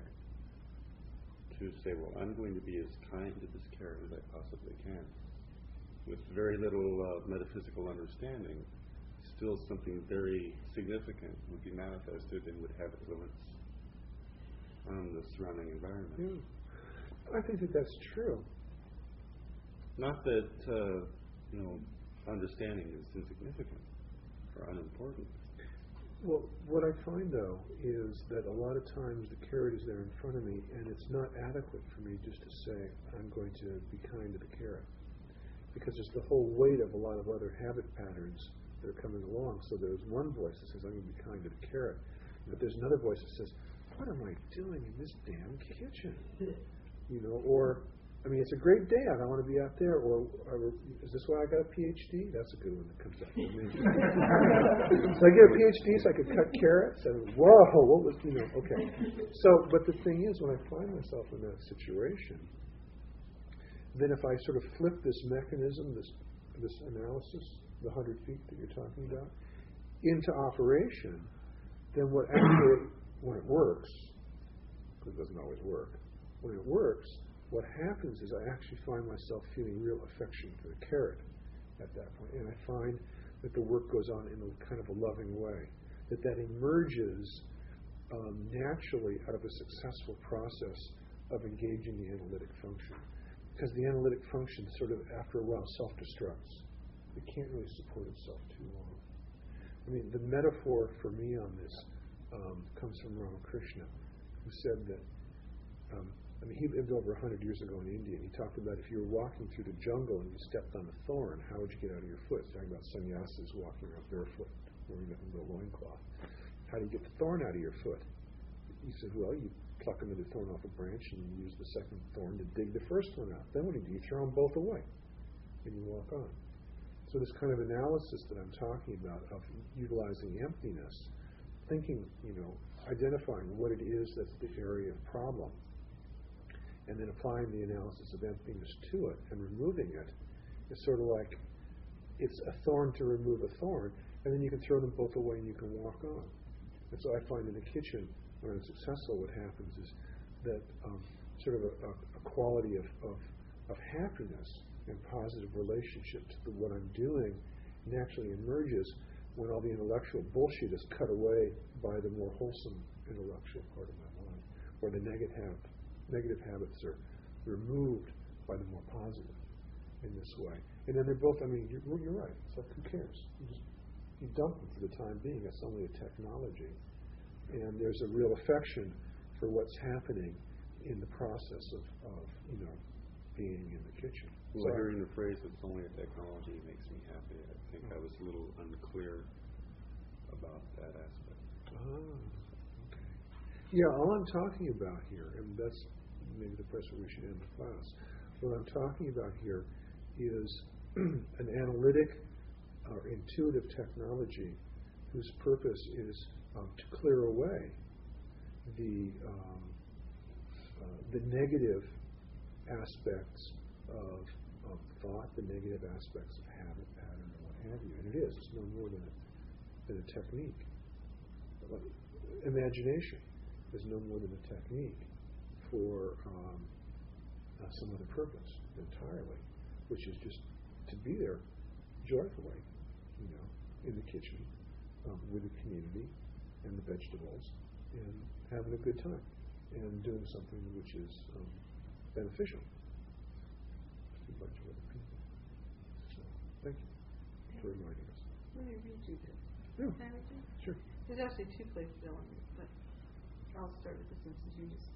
to say, well, I'm going to be as kind to this carrot as I possibly can. With very little uh, metaphysical understanding, still something very significant would be manifested and would have influence on the surrounding environment. Yeah. I think that that's true. Not that, uh, you know, understanding is insignificant or unimportant. Well, what I find, though, is that a lot of times the carrot is there in front of me, and it's not adequate for me just to say, I'm going to be kind to the carrot. Because there's the whole weight of a lot of other habit patterns that are coming along. So there's one voice that says, I'm going to be kind to the carrot. But there's another voice that says, what am I doing in this damn kitchen? You know, or, I mean, it's a great day out. I want to be out there. Or, or is this why I got a P H D? That's a good one that comes up. I mean, so I get a P H D so I could cut carrots. And whoa, what was, you know, okay. So, but the thing is, when I find myself in that situation, then if I sort of flip this mechanism, this this analysis, the hundred feet that you're talking about, into operation, then what actually, when it works, because it doesn't always work, when it works, what happens is I actually find myself feeling real affection for the carrot at that point. And I find that the work goes on in a kind of a loving way, that that emerges um, naturally out of a successful process of engaging the analytic function. Because the analytic function sort of, after a while, self-destructs. It can't really support itself too long. I mean, the metaphor for me on this um, comes from Ramakrishna, who said that, um, I mean, he lived over one hundred years ago in India, and he talked about if you were walking through the jungle and you stepped on a thorn, how would you get out of your foot? He's talking about sannyasis walking around barefoot, wearing nothing but a loincloth. How do you get the thorn out of your foot? He said, well, you pluck another thorn off a branch and you use the second thorn to dig the first one out. Then what do you do? You throw them both away and you walk on. So this kind of analysis that I'm talking about of utilizing emptiness, thinking, you know, identifying what it is that's the area of problem, and then applying the analysis of emptiness to it and removing it, is sort of like it's a thorn to remove a thorn, and then you can throw them both away and you can walk on. And so I find in the kitchen, when I'm successful, what happens is that um, sort of a, a, a quality of, of, of happiness and positive relationship to the, what I'm doing naturally emerges when all the intellectual bullshit is cut away by the more wholesome intellectual part of my mind, where the negative, hab- negative habits are removed by the more positive in this way. And then they're both, I mean, you're, you're right. It's like, who cares? You just you dump them for the time being. It's only a technology. And there's a real affection for what's happening in the process of, of you know, being in the kitchen. Well, so hearing the phrase, it's only a technology, makes me happy. I think I was a little unclear about that aspect. Ah, okay. Yeah, all I'm talking about here, and that's maybe the place where we should end the class, what I'm talking about here is an analytic or intuitive technology whose purpose is um, to clear away the um, uh, the negative aspects of, of thought, the negative aspects of habit, pattern, and what have you. And it is. It's no more than a, than a technique. But imagination is no more than a technique for um, uh, some other purpose entirely, which is just to be there joyfully, you know, in the kitchen um, with the community and the vegetables and having a good time and doing something which is um, beneficial to a bunch of other people. So, thank you for reminding us. Let me read you this. Yeah. Can I read you? Sure. There's actually two places I want to read, but I'll start with this one since you just.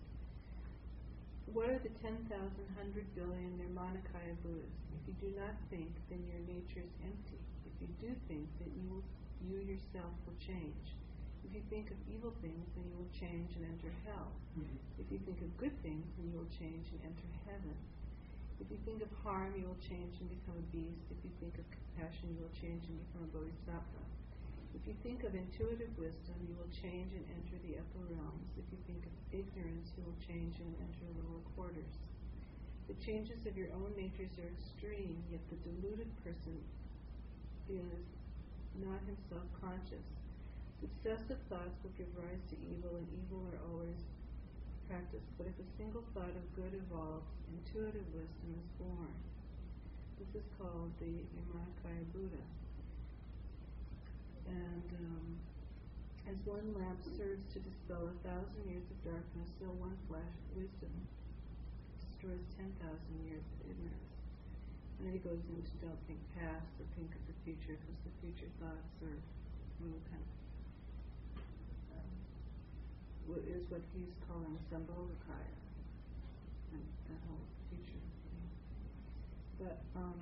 What are the ten thousand hundred billion Nirmanakaya Buddhas? If you do not think, then your nature is empty. If you do think, then you will you yourself will change. If you think of evil things, then you will change and enter hell. Mm-hmm. If you think of good things, then you will change and enter heaven. If you think of harm, you will change and become a beast. If you think of compassion, you will change and become a bodhisattva. If you think of intuitive wisdom, you will change and enter the upper realms. If you think of ignorance, you will change and enter lower quarters. The changes of your own natures are extreme, yet the deluded person is not himself conscious. Successive thoughts will give rise to evil, and evil are always practiced. But if a single thought of good evolves, intuitive wisdom is born. This is called the Nirmanakaya Buddha. And um, as one lamp serves to dispel a thousand years of darkness, so one flash of wisdom destroys ten thousand years of ignorance. And then he goes into don't think past or think of the future, because the future thoughts are really kind of um, what is what he's calling Sambhogakaya, and that whole future thing. But um,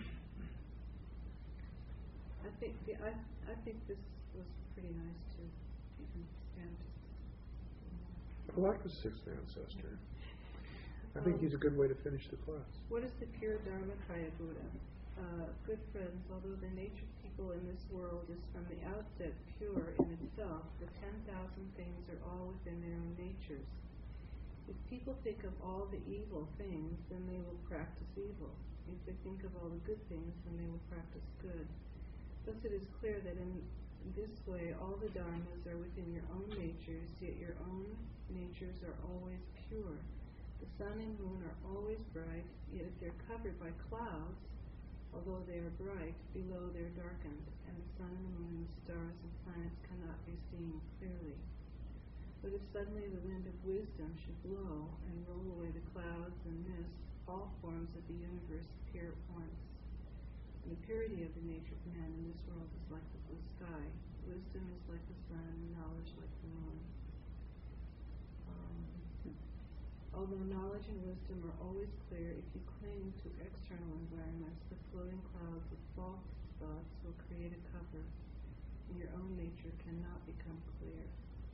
I think the, I I think this was pretty nice too. You can stand. I like the sixth ancestor. I think he's a good way to finish the class. What is the pure Dharmakaya Buddha? Uh, good friends, although the nature of people in this world is from the outset pure in itself, the ten thousand things are all within their own natures. If people think of all the evil things, then they will practice evil. If they think of all the good things, then they will practice good. Thus it is clear that in this way all the dharmas are within your own natures, yet your own natures are always pure. The sun and moon are always bright, yet if they're covered by clouds, although they are bright, below they're darkened, and the sun and the moon and the stars and planets cannot be seen clearly. But if suddenly the wind of wisdom should blow and roll away the clouds and mist, all forms of the universe appear at once. And the purity of the nature of man in this world is like the blue sky. Wisdom is like the sun, and knowledge like the moon. Um, although knowledge and wisdom are always clear, if you cling to external environments, the floating clouds of false thoughts will create a cover, and your own nature cannot become clear.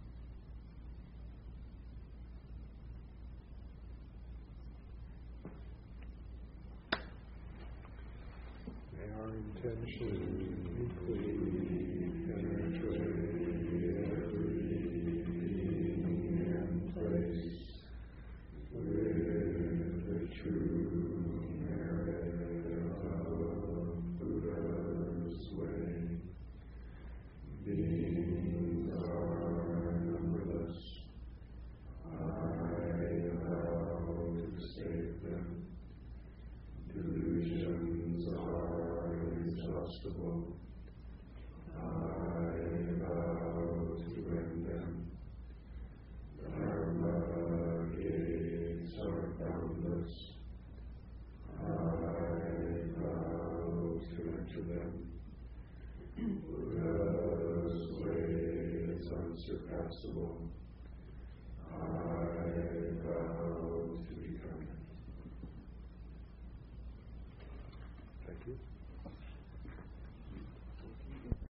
May our intention deeply penetrate every being and place with the true merit of Buddha's way. Beings are numberless. I vow to save them. Delusions are inexhaustible. I vow to end them. Dharma gates are boundless. I vow to enter them. Buddha's way is unsurpassable.